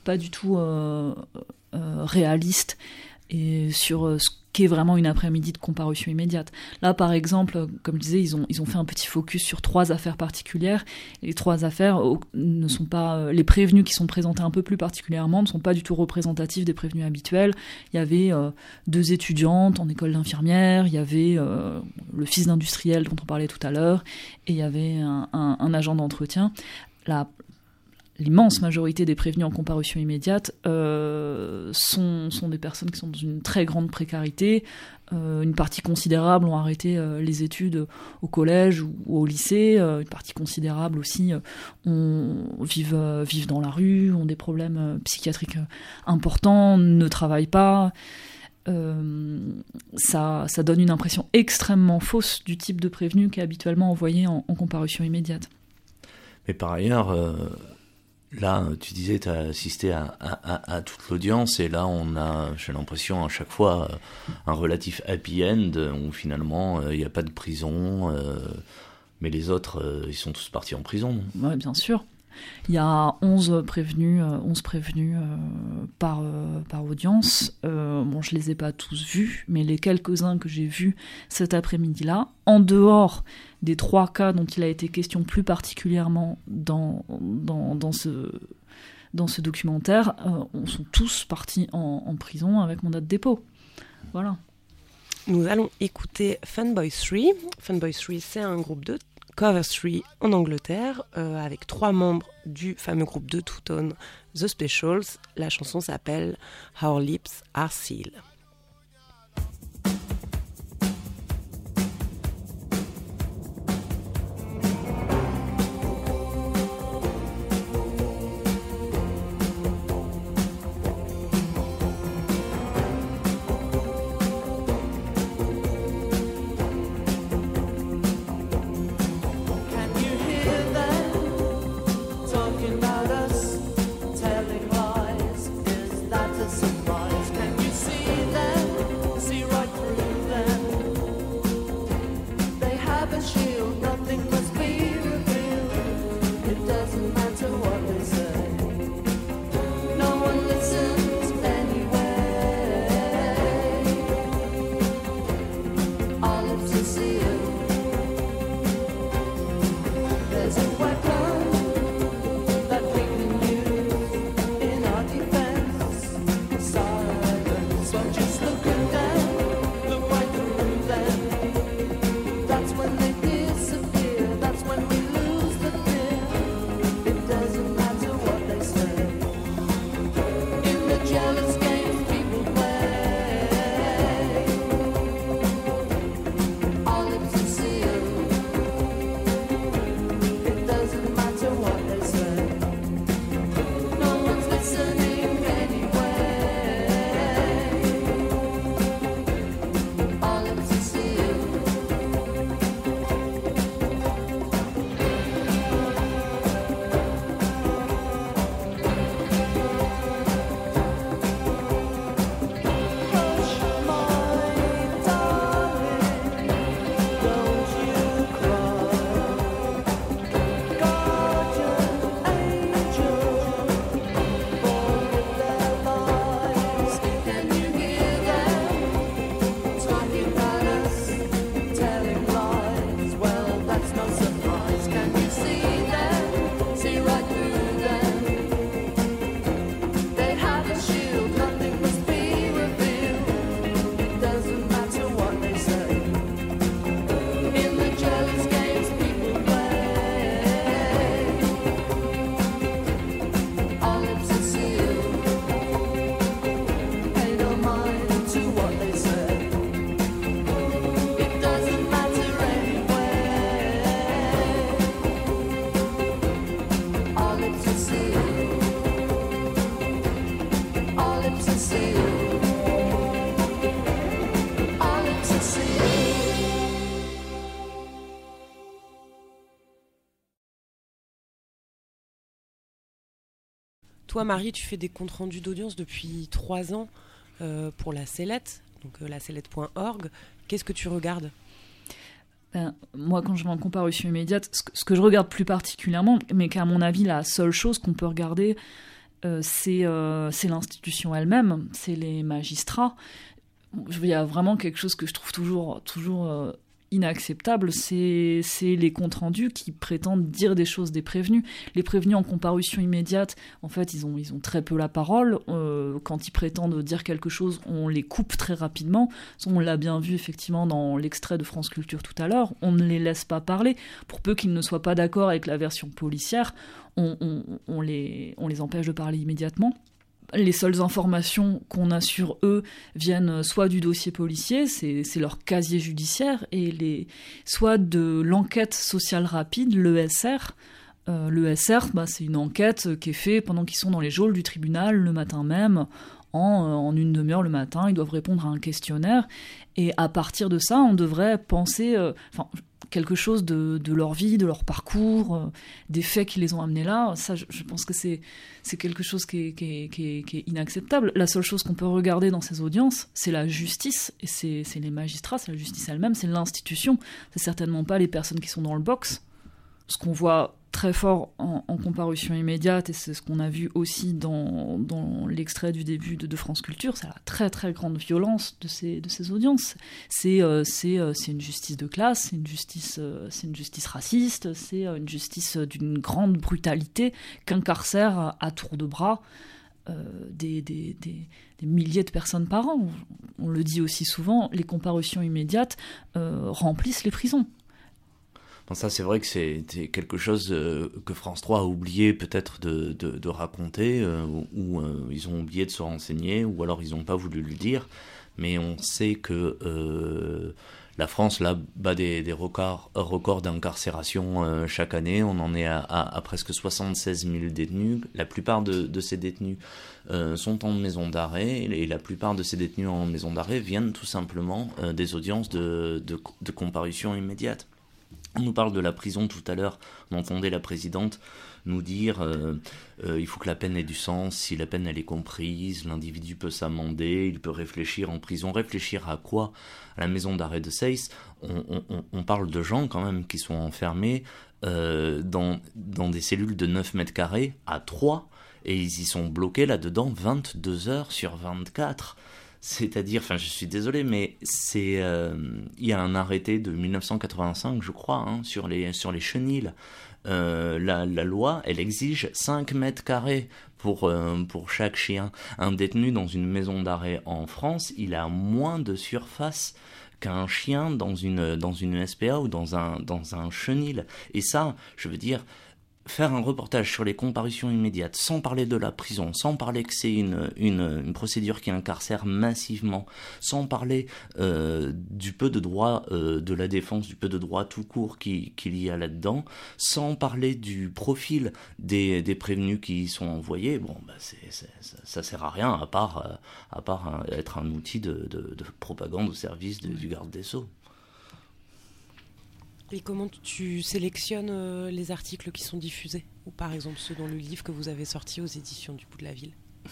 réaliste et sur ce qu'est vraiment une après-midi de comparution immédiate. Là, par exemple, comme je disais, ils ont fait un petit focus sur 3 affaires particulières. Et les 3 affaires ne sont pas... Les prévenus qui sont présentés un peu plus particulièrement ne sont pas du tout représentatifs des prévenus habituels. Il y avait 2 étudiantes en école d'infirmière, il y avait le fils d'industriel dont on parlait tout à l'heure, et il y avait un agent d'entretien. l'immense majorité des prévenus en comparution immédiate sont des personnes qui sont dans une très grande précarité. Une partie considérable ont arrêté les études au collège ou au lycée. Une partie considérable aussi vivent dans la rue, ont des problèmes psychiatriques importants, ne travaillent pas. Ça donne une impression extrêmement fausse du type de prévenu qui est habituellement envoyé en comparution immédiate. Mais par ailleurs, là, tu disais, tu as assisté à toute l'audience, et là, on a, j'ai l'impression, à chaque fois, un relatif happy end, où finalement, il n'y a pas de prison, mais les autres, ils sont tous partis en prison. Oui, bien sûr. Il y a 11 prévenus par audience. Bon, je les ai pas tous vus, mais les quelques-uns que j'ai vus cet après-midi-là, en dehors des 3 cas dont il a été question plus particulièrement dans ce documentaire, sont tous partis en prison avec mandat de dépôt. Voilà. Nous allons écouter Funboy 3. Funboy 3, c'est un groupe de Cover 3 en Angleterre, avec 3 membres du fameux groupe de Two Tone, The Specials. La chanson s'appelle Our Lips Are Sealed. Toi, Marie, tu fais des comptes rendus d'audience depuis 3 ans pour la Sellette, donc lasellette.org. Qu'est-ce que tu regardes ? Moi, quand je vais en comparution immédiate, ce que je regarde plus particulièrement, mais qu'à mon avis, la seule chose qu'on peut regarder, c'est l'institution elle-même, c'est les magistrats. Il y a vraiment quelque chose que je trouve toujours inacceptable, c'est les comptes rendus qui prétendent dire des choses des prévenus. Les prévenus en comparution immédiate, en fait, ils ont très peu la parole. Quand ils prétendent dire quelque chose, on les coupe très rapidement. On l'a bien vu effectivement dans l'extrait de France Culture tout à l'heure. On ne les laisse pas parler. Pour peu qu'ils ne soient pas d'accord avec la version policière, on les empêche de parler immédiatement. Les seules informations qu'on a sur eux viennent soit du dossier policier, c'est leur casier judiciaire, et soit de l'enquête sociale rapide, l'ESR. L'ESR, c'est une enquête qui est faite pendant qu'ils sont dans les geôles du tribunal le matin même. En une demi-heure le matin, ils doivent répondre à un questionnaire. Et à partir de ça, on devrait penser quelque chose de leur vie, de leur parcours, des faits qui les ont amenés là. Ça, je pense que c'est quelque chose qui est inacceptable. La seule chose qu'on peut regarder dans ces audiences, c'est la justice, et c'est les magistrats, c'est la justice elle-même, c'est l'institution. C'est certainement pas les personnes qui sont dans le box. Ce qu'on voit très fort en comparution immédiate, et c'est ce qu'on a vu aussi dans l'extrait du début de France Culture, c'est la très très grande violence de ces audiences. C'est une justice de classe, c'est une justice raciste, c'est une justice d'une grande brutalité qu'incarcère à tour de bras des milliers de personnes par an. On le dit aussi souvent, les comparutions immédiates remplissent les prisons. Bon, ça, c'est vrai que c'est quelque chose que France 3 a oublié peut-être de raconter, ou ils ont oublié de se renseigner, ou alors ils n'ont pas voulu le dire. Mais on sait que la France là, bat des records d'incarcération chaque année. On en est à presque 76 000 détenus. La plupart de ces détenus sont en maison d'arrêt, et la plupart de ces détenus en maison d'arrêt viennent tout simplement des audiences de comparution immédiate. On nous parle de la prison tout à l'heure, on entendait la présidente nous dire il faut que la peine ait du sens, si la peine elle est comprise, l'individu peut s'amender, il peut réfléchir en prison. Réfléchir à quoi? À la maison d'arrêt de Seyss, on parle de gens quand même qui sont enfermés dans des cellules de 9 mètres carrés à 3, et ils y sont bloqués là-dedans 22 heures sur 24. C'est-à-dire, je suis désolé, mais il y a un arrêté de 1985, je crois, sur les chenils. La loi, elle exige 5 mètres carrés pour chaque chien. Un détenu dans une maison d'arrêt en France, il a moins de surface qu'un chien dans une SPA ou dans un chenil. Et ça, je veux dire, faire un reportage sur les comparutions immédiates, sans parler de la prison, sans parler que c'est une procédure qui incarcère massivement, sans parler du peu de droit de la défense, du peu de droit tout court qu'il y a là-dedans, sans parler du profil des prévenus qui y sont envoyés, ça sert à rien à part être un outil de propagande au service du garde des Sceaux. Et comment tu sélectionnes les articles qui sont diffusés? Ou par exemple ceux dans le livre que vous avez sorti aux éditions du Bout de la Ville?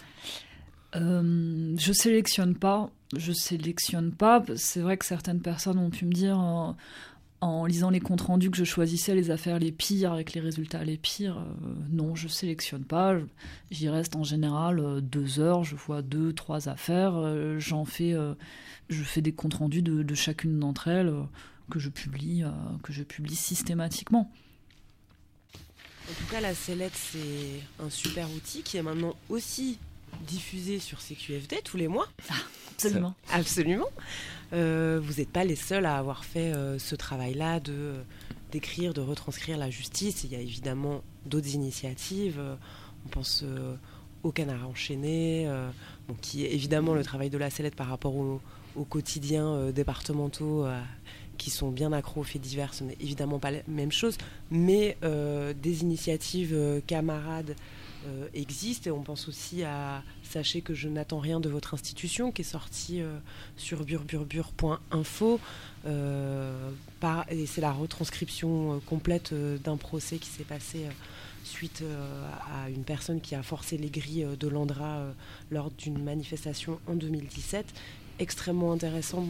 Je sélectionne pas. C'est vrai que certaines personnes ont pu me dire en lisant les comptes rendus que je choisissais les affaires les pires avec les résultats les pires. Non, je sélectionne pas. J'y reste en général 2 heures. Je vois 2-3 affaires. Je fais des comptes rendus de chacune d'entre elles. Que je publie systématiquement. En tout cas, la sellette, c'est un super outil qui est maintenant aussi diffusé sur CQFD tous les mois. Ah, absolument. Absolument. Vous n'êtes pas les seuls à avoir fait ce travail-là d'écrire, de retranscrire la justice. Il y a évidemment d'autres initiatives. On pense au Canard enchaîné, qui est évidemment le travail de la sellette par rapport aux quotidiens départementaux qui sont bien accros aux faits divers. Ce n'est évidemment pas la même chose, mais des initiatives camarades existent, et on pense aussi à Sachez que je n'attends rien de votre institution, qui est sorti sur burburbur.info, et c'est la retranscription complète d'un procès qui s'est passé suite à une personne qui a forcé les grilles de l'Andra lors d'une manifestation en 2017. Extrêmement intéressant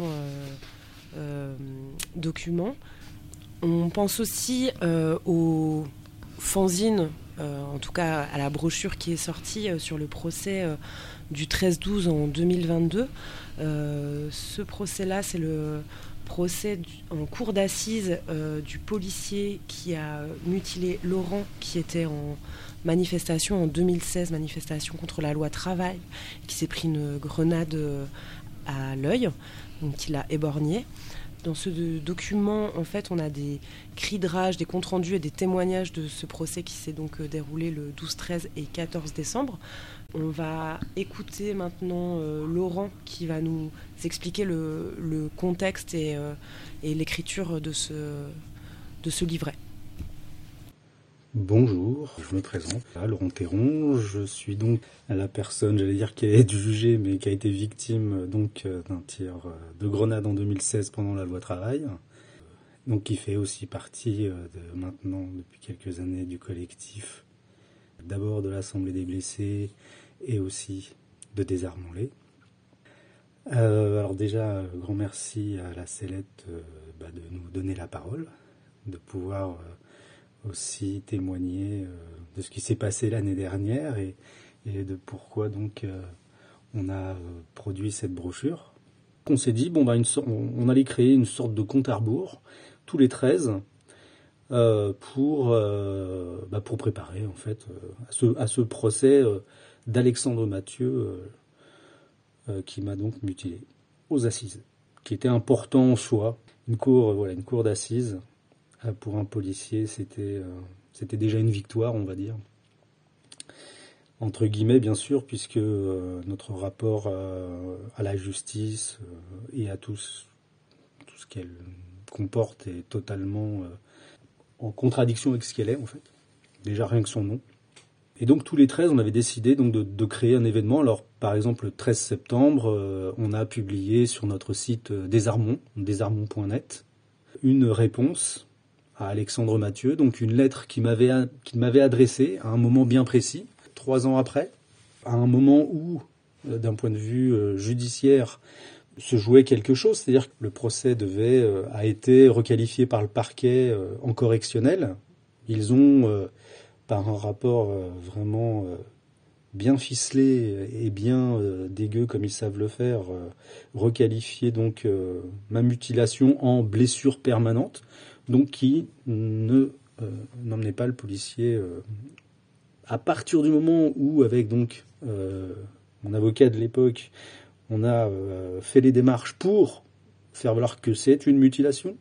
document. On pense aussi aux fanzines, en tout cas à la brochure qui est sortie sur le procès du 13-12 en 2022. Ce procès-là, c'est le procès en cour d'assises du policier qui a mutilé Laurent, qui était en manifestation en 2016, manifestation contre la loi travail, qui s'est pris une grenade à l'œil, donc qui l'a éborgné. Dans ce document, en fait, on a des cris de rage, des comptes rendus et des témoignages de ce procès qui s'est donc déroulé le 12, 13 et 14 décembre. On va écouter maintenant Laurent qui va nous expliquer le contexte et l'écriture de ce livret. Bonjour, je me présente, Laurent Théron, je suis donc la personne, j'allais dire qui a été jugée, mais qui a été victime donc d'un tir de grenade en 2016 pendant la loi travail, donc qui fait aussi partie maintenant depuis quelques années du collectif, d'abord de l'Assemblée des blessés et aussi de Désarmons-les. Alors déjà, grand merci à la Célette de nous donner la parole, de pouvoir aussi témoigner de ce qui s'est passé l'année dernière et de pourquoi donc on a produit cette brochure. On s'est dit on allait créer une sorte de compte à rebours tous les 13 pour préparer en fait à ce procès d'Alexandre Mathieu qui m'a donc mutilé aux assises, qui était important en soi, une cour d'assises. Pour un policier, c'était déjà une victoire, on va dire. Entre guillemets, bien sûr, puisque notre rapport à la justice et à tout ce qu'elle comporte est totalement en contradiction avec ce qu'elle est, en fait. Déjà, rien que son nom. Et donc, tous les 13, on avait décidé donc de créer un événement. Alors, par exemple, le 13 septembre, on a publié sur notre site désarmons.net, une réponse à Alexandre Mathieu, donc une lettre qu'il m'avait adressée à un moment bien précis, 3 ans après, à un moment où, d'un point de vue judiciaire, se jouait quelque chose, c'est-à-dire que le procès a été requalifié par le parquet en correctionnel. Ils ont, par un rapport vraiment bien ficelé et bien dégueu comme ils savent le faire, requalifié donc ma mutilation en blessure permanente, donc qui n'emmenait pas le policier à partir du moment où, avec donc mon avocat de l'époque, on a fait les démarches pour faire valoir que c'est une mutilation.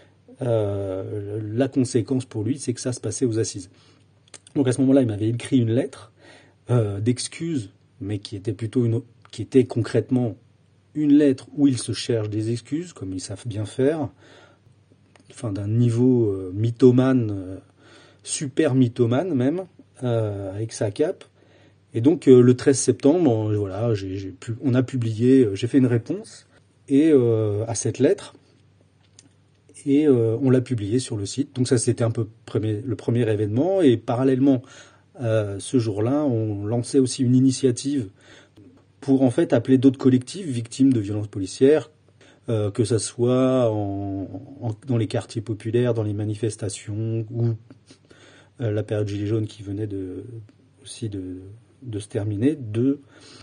La conséquence pour lui, c'est que ça se passait aux assises. Donc à ce moment-là, il m'avait écrit une lettre d'excuses, mais qui était concrètement une lettre où il se cherche des excuses, comme ils savent bien faire, enfin d'un niveau mythomane, super mythomane même, avec sa cape. Et donc le 13 septembre, on a publié, j'ai fait une réponse à cette lettre, et on l'a publié sur le site. Donc ça, c'était un peu le premier événement. Et parallèlement, ce jour-là, on lançait aussi une initiative pour en fait appeler d'autres collectifs victimes de violences policières, que ça soit dans les quartiers populaires, dans les manifestations, ou la période Gilets jaunes qui venait aussi de se terminer, de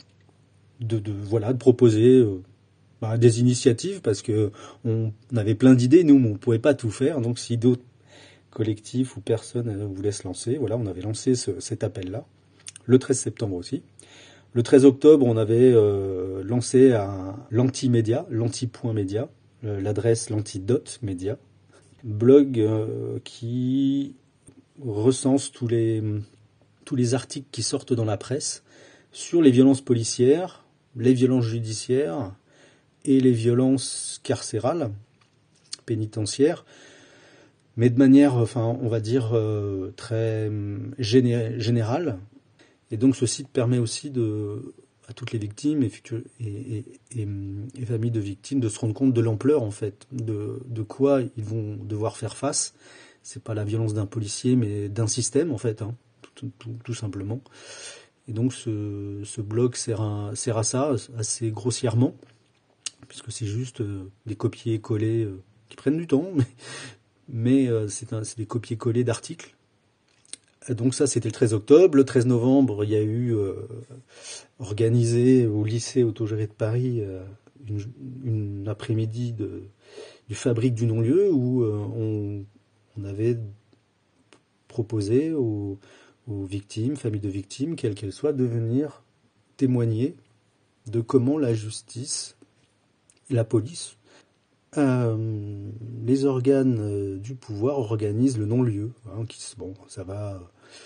proposer des initiatives, parce que on avait plein d'idées, nous, mais on pouvait pas tout faire. Donc si d'autres collectifs ou personnes voulaient se lancer, voilà, on avait lancé cet appel-là, le 13 septembre aussi. Le 13 octobre, on avait lancé l'anti-média, l'anti.média, l'adresse l'antidote média, blog qui recense tous les articles qui sortent dans la presse sur les violences policières, les violences judiciaires et les violences carcérales, pénitentiaires, mais de manière, on va dire, très générale. Et donc ce site permet aussi à toutes les victimes et familles de victimes de se rendre compte de l'ampleur, en fait, de quoi ils vont devoir faire face. C'est pas la violence d'un policier, mais d'un système, en fait, tout simplement. Et donc ce blog sert à ça, assez grossièrement, puisque c'est juste des copier-coller qui prennent du temps, mais c'est des copier-coller d'articles. Donc ça, c'était le 13 octobre. Le 13 novembre, il y a eu organisé au lycée autogéré de Paris une après-midi du fabrique du non-lieu où on avait proposé aux victimes, familles de victimes, quelles qu'elles soient, de venir témoigner de comment la justice, la police, les organes du pouvoir organisent le non-lieu. Ça va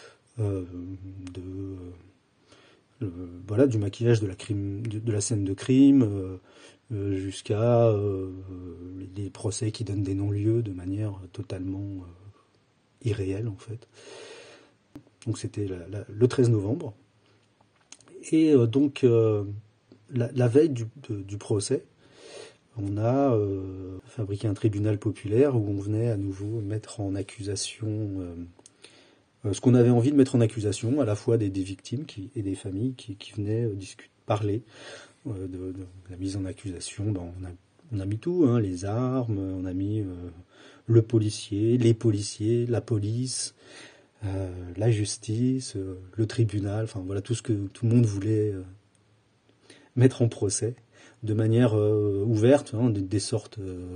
du maquillage de la scène de crime jusqu'à les procès qui donnent des non-lieux de manière totalement irréelle en fait. Donc c'était le 13 novembre. Et donc la veille du procès, on a fabriqué un tribunal populaire où on venait à nouveau mettre en accusation ce qu'on avait envie de mettre en accusation, à la fois des victimes et des familles qui venaient parler de la mise en accusation. On a mis tout, hein, les armes, on a mis le policier, les policiers, la police, la justice, le tribunal, enfin voilà tout ce que tout le monde voulait mettre en procès de manière ouverte, hein, des sortes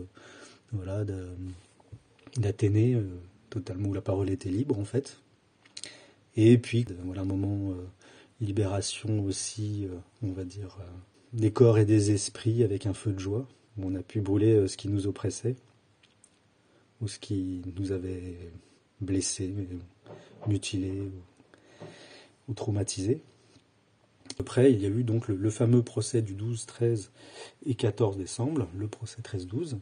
d'Athénée totalement où la parole était libre en fait. Et puis voilà un moment libération aussi, on va dire des corps et des esprits avec un feu de joie où on a pu brûler ce qui nous oppressait ou ce qui nous avait blessés, mutilés ou traumatisés. Après, il y a eu donc le fameux procès du 12, 13 et 14 décembre, le procès 13-12.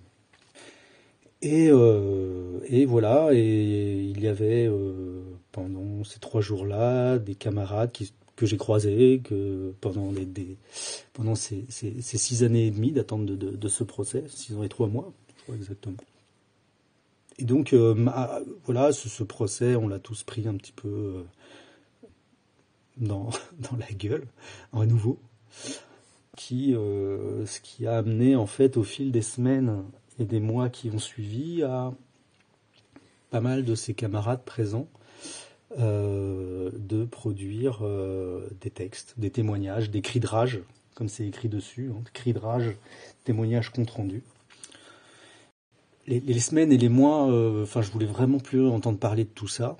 Et voilà, et il y avait pendant ces 3 jours-là des camarades que j'ai croisés pendant ces 6 années et demie d'attente de ce procès, 6 ans et 3 mois, je crois exactement. Et donc, voilà, ce procès, on l'a tous pris un petit peu dans la gueule, à nouveau, ce qui a amené, en fait, au fil des semaines et des mois qui ont suivi, à pas mal de ses camarades présents de produire des textes, des témoignages, des cris de rage, comme c'est écrit dessus, hein, cris de rage, témoignages compte rendu. Les semaines et les mois, je voulais vraiment plus entendre parler de tout ça.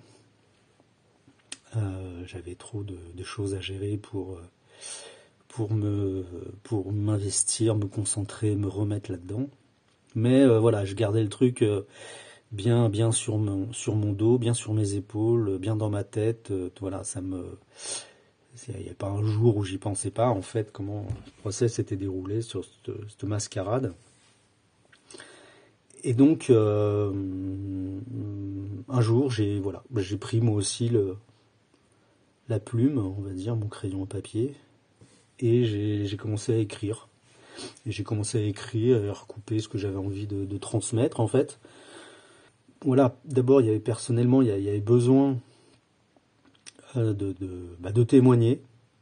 J'avais trop de choses à gérer pour m'investir, me concentrer, me remettre là-dedans. Mais voilà, je gardais le truc bien sur mon dos, bien sur mes épaules, bien dans ma tête. Voilà, il n'y a pas un jour où j'y pensais pas, en fait, comment le procès s'était déroulé sur cette mascarade. Et donc, un jour, j'ai pris moi aussi la plume, on va dire, mon crayon à papier, et j'ai commencé à écrire. Et j'ai commencé à écrire, à recouper ce que j'avais envie de transmettre, en fait. Voilà, d'abord, il y avait besoin de témoigner.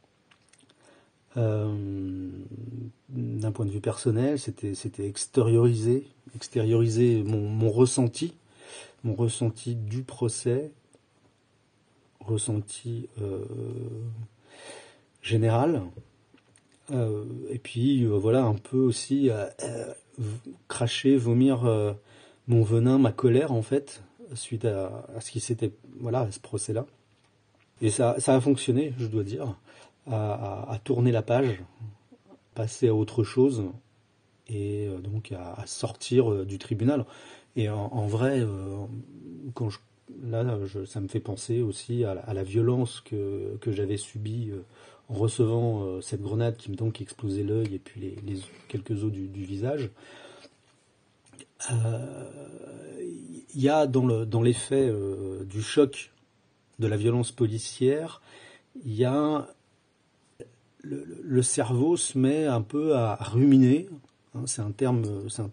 D'un point de vue personnel, c'était extérioriser mon ressenti du procès, ressenti général. Et puis voilà, un peu aussi cracher, vomir mon venin, ma colère en fait, suite à ce qui s'était, voilà, à ce procès-là. Et ça a fonctionné, je dois dire, à tourner la page, passer à autre chose, et donc à sortir du tribunal. Et en vrai, ça me fait penser aussi à la violence que j'avais subie en recevant cette grenade qui me donc explosait l'œil et puis les quelques os du visage. Il y a dans l'effet du choc de la violence policière, il y a le cerveau se met un peu à ruminer, hein, c'est un terme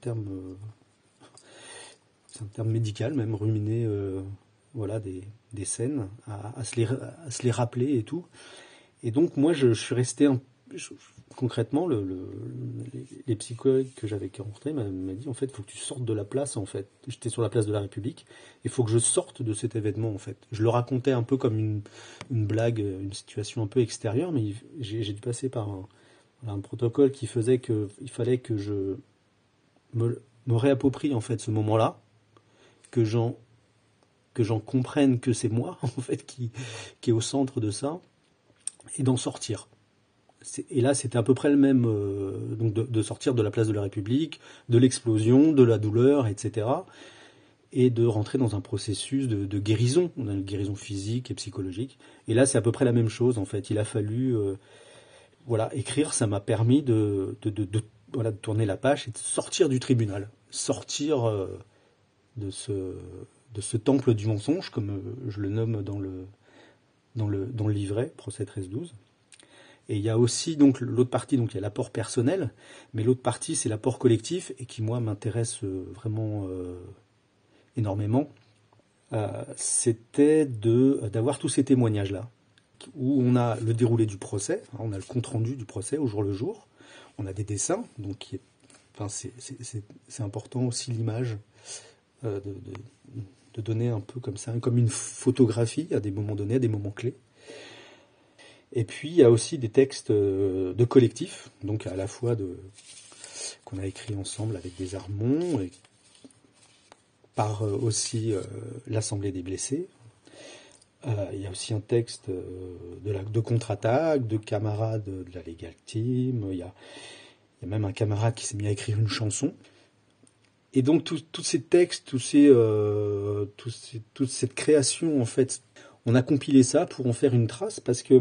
médical même, ruminer voilà des scènes, à se les rappeler et tout. Et donc moi je suis resté concrètement les psychologues que j'avais rencontrés m'ont dit en fait il faut que tu sortes de la place en fait. J'étais sur la place de la République, il faut que je sorte de cet événement en fait. Je le racontais un peu comme une blague, une situation un peu extérieure, mais j'ai dû passer par un protocole qui faisait qu'il fallait que je me réapproprie en fait ce moment-là, que j'en comprenne que c'est moi en fait qui est au centre de ça, et d'en sortir. Et là, c'était à peu près le même, donc de sortir de la place de la République, de l'explosion, de la douleur, etc., et de rentrer dans un processus de guérison, une guérison physique et psychologique. Et là, c'est à peu près la même chose en fait. Il a fallu, écrire, ça m'a permis de tourner la page et de sortir du tribunal, sortir de ce temple du mensonge, comme je le nomme dans le livret, procès 13-12. Et il y a aussi donc l'autre partie, donc il y a l'apport personnel, mais l'autre partie c'est l'apport collectif, et qui moi m'intéresse vraiment énormément. C'était d'avoir tous ces témoignages-là, où on a le déroulé du procès, on a le compte-rendu du procès au jour le jour, on a des dessins, donc c'est important aussi l'image, de donner un peu comme ça, comme une photographie à des moments donnés, à des moments clés. Et puis il y a aussi des textes de collectif, donc à la fois qu'on a écrit ensemble avec des Armonds, et par aussi l'Assemblée des blessés. Il y a aussi un texte de contre-attaque, de camarades de la Legal Team. Il y a même un camarade qui s'est mis à écrire une chanson. Et donc tous ces textes, toute cette création, en fait, on a compilé ça pour en faire une trace, parce que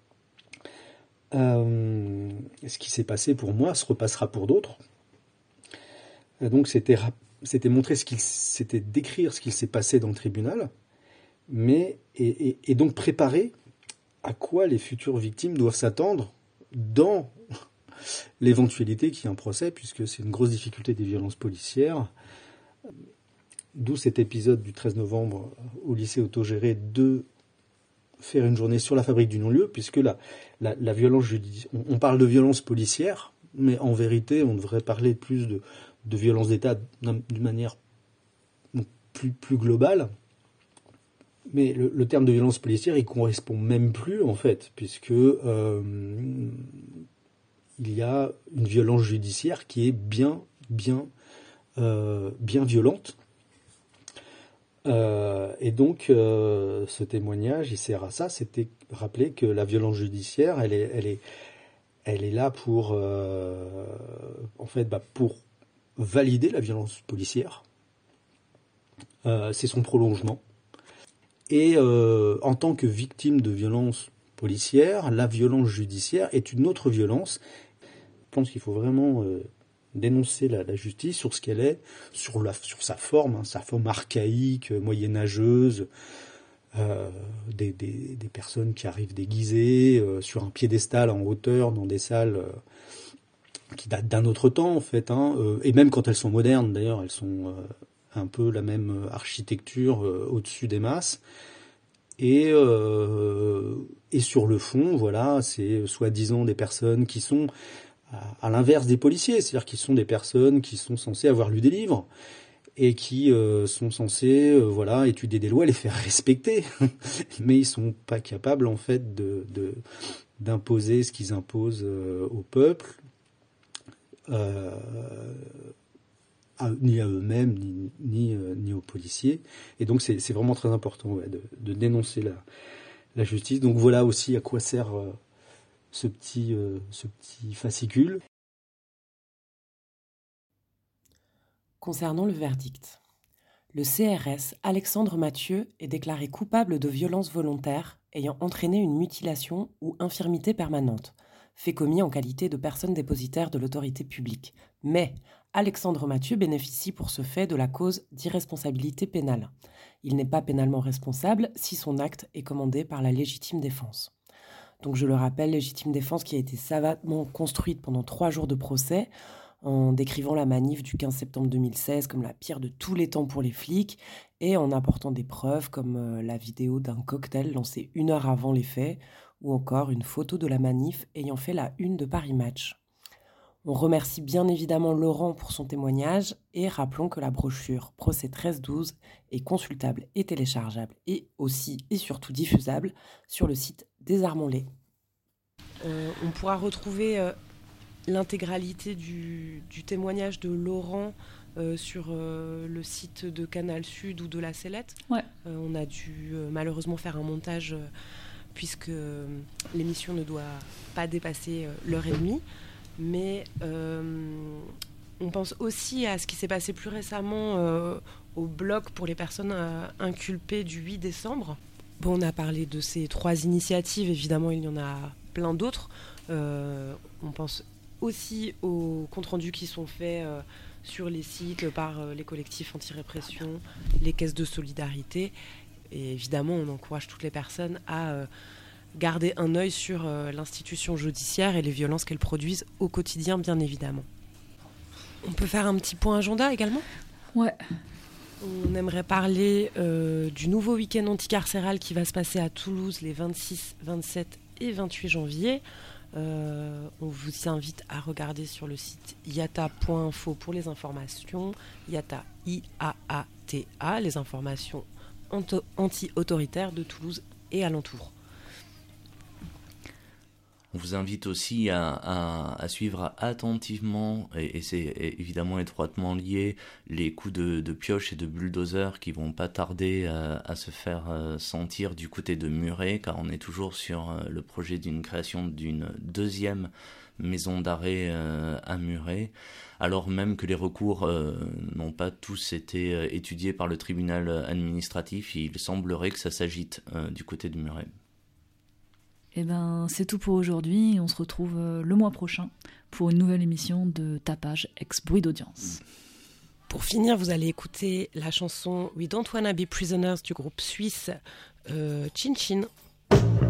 ce qui s'est passé pour moi se repassera pour d'autres. Donc c'était montrer c'était décrire ce qui s'est passé dans le tribunal, mais et donc préparer à quoi les futures victimes doivent s'attendre dans l'éventualité qu'il y ait un procès, puisque c'est une grosse difficulté des violences policières. D'où cet épisode du 13 novembre au lycée autogéré de faire une journée sur la fabrique du non-lieu, puisque la violence judiciaire, on parle de violence policière, mais en vérité on devrait parler plus de violence d'État d'une manière plus globale. Mais le terme de violence policière, il correspond même plus en fait, puisque il y a une violence judiciaire qui est bien violente. Et donc, ce témoignage, il sert à ça, c'était rappeler que la violence judiciaire, elle est là pour, pour valider la violence policière. C'est son prolongement. Et en tant que victime de violence policière, la violence judiciaire est une autre violence. Je pense qu'il faut vraiment dénoncer la justice sur ce qu'elle est, sur sa forme, sa forme archaïque, moyenâgeuse, des personnes qui arrivent déguisées sur un piédestal en hauteur dans des salles qui datent d'un autre temps en fait, et même quand elles sont modernes d'ailleurs, elles sont un peu la même architecture au-dessus des masses. Et sur le fond, voilà, c'est soi-disant des personnes qui sont à l'inverse des policiers, c'est-à-dire qui sont des personnes qui sont censées avoir lu des livres et qui sont censées étudier des lois, les faire respecter, mais ils sont pas capables en fait d'imposer ce qu'ils imposent au peuple, ni à eux-mêmes, ni aux policiers. Et donc c'est vraiment très important de dénoncer la justice. Donc voilà aussi à quoi sert ce petit fascicule. Concernant le verdict, le CRS Alexandre Mathieu est déclaré coupable de violences volontaires ayant entraîné une mutilation ou infirmité permanente, fait commis en qualité de personne dépositaire de l'autorité publique. Mais Alexandre Mathieu bénéficie pour ce fait de la cause d'irresponsabilité pénale. Il n'est pas pénalement responsable si son acte est commandé par la légitime défense. Donc je le rappelle, légitime défense qui a été savamment construite pendant 3 jours de procès, en décrivant la manif du 15 septembre 2016 comme la pire de tous les temps pour les flics, et en apportant des preuves comme la vidéo d'un cocktail lancé 1 heure avant les faits, ou encore une photo de la manif ayant fait la une de Paris Match. On remercie bien évidemment Laurent pour son témoignage, et rappelons que la brochure Procès 13-12 est consultable et téléchargeable, et aussi et surtout diffusable sur le site des Armonts-les. On pourra retrouver l'intégralité du témoignage de Laurent sur le site de Canal Sud ou de La Sellette. Ouais. On a dû malheureusement faire un montage puisque l'émission ne doit pas dépasser l'heure et demie. Mais on pense aussi à ce qui s'est passé plus récemment au bloc pour les personnes inculpées du 8 décembre. Bon, on a parlé de ces 3 initiatives, évidemment il y en a plein d'autres. On pense aussi aux comptes rendus qui sont faits sur les sites par les collectifs anti-répression, les caisses de solidarité. Et évidemment, on encourage toutes les personnes à garder un œil sur l'institution judiciaire et les violences qu'elle produisent au quotidien, bien évidemment. On peut faire un petit point agenda également ? Ouais. On aimerait parler du nouveau week-end anticarcéral qui va se passer à Toulouse les 26, 27 et 28 janvier. On vous invite à regarder sur le site iata.info pour les informations. IATA, I-A-A-T-A, les informations anti-autoritaires de Toulouse et alentours. On vous invite aussi à suivre attentivement, et c'est évidemment étroitement lié, les coups de pioche et de bulldozer qui vont pas tarder à se faire sentir du côté de Muret, car on est toujours sur le projet d'une création d'une 2e maison d'arrêt à Muret, alors même que les recours n'ont pas tous été étudiés par le tribunal administratif. Il semblerait que ça s'agite du côté de Muret. Eh ben, c'est tout pour aujourd'hui. On se retrouve le mois prochain pour une nouvelle émission de Tapage ex Bruit d'Audience. Pour finir, vous allez écouter la chanson We Don't Wanna Be Prisoners du groupe suisse Chin Chin.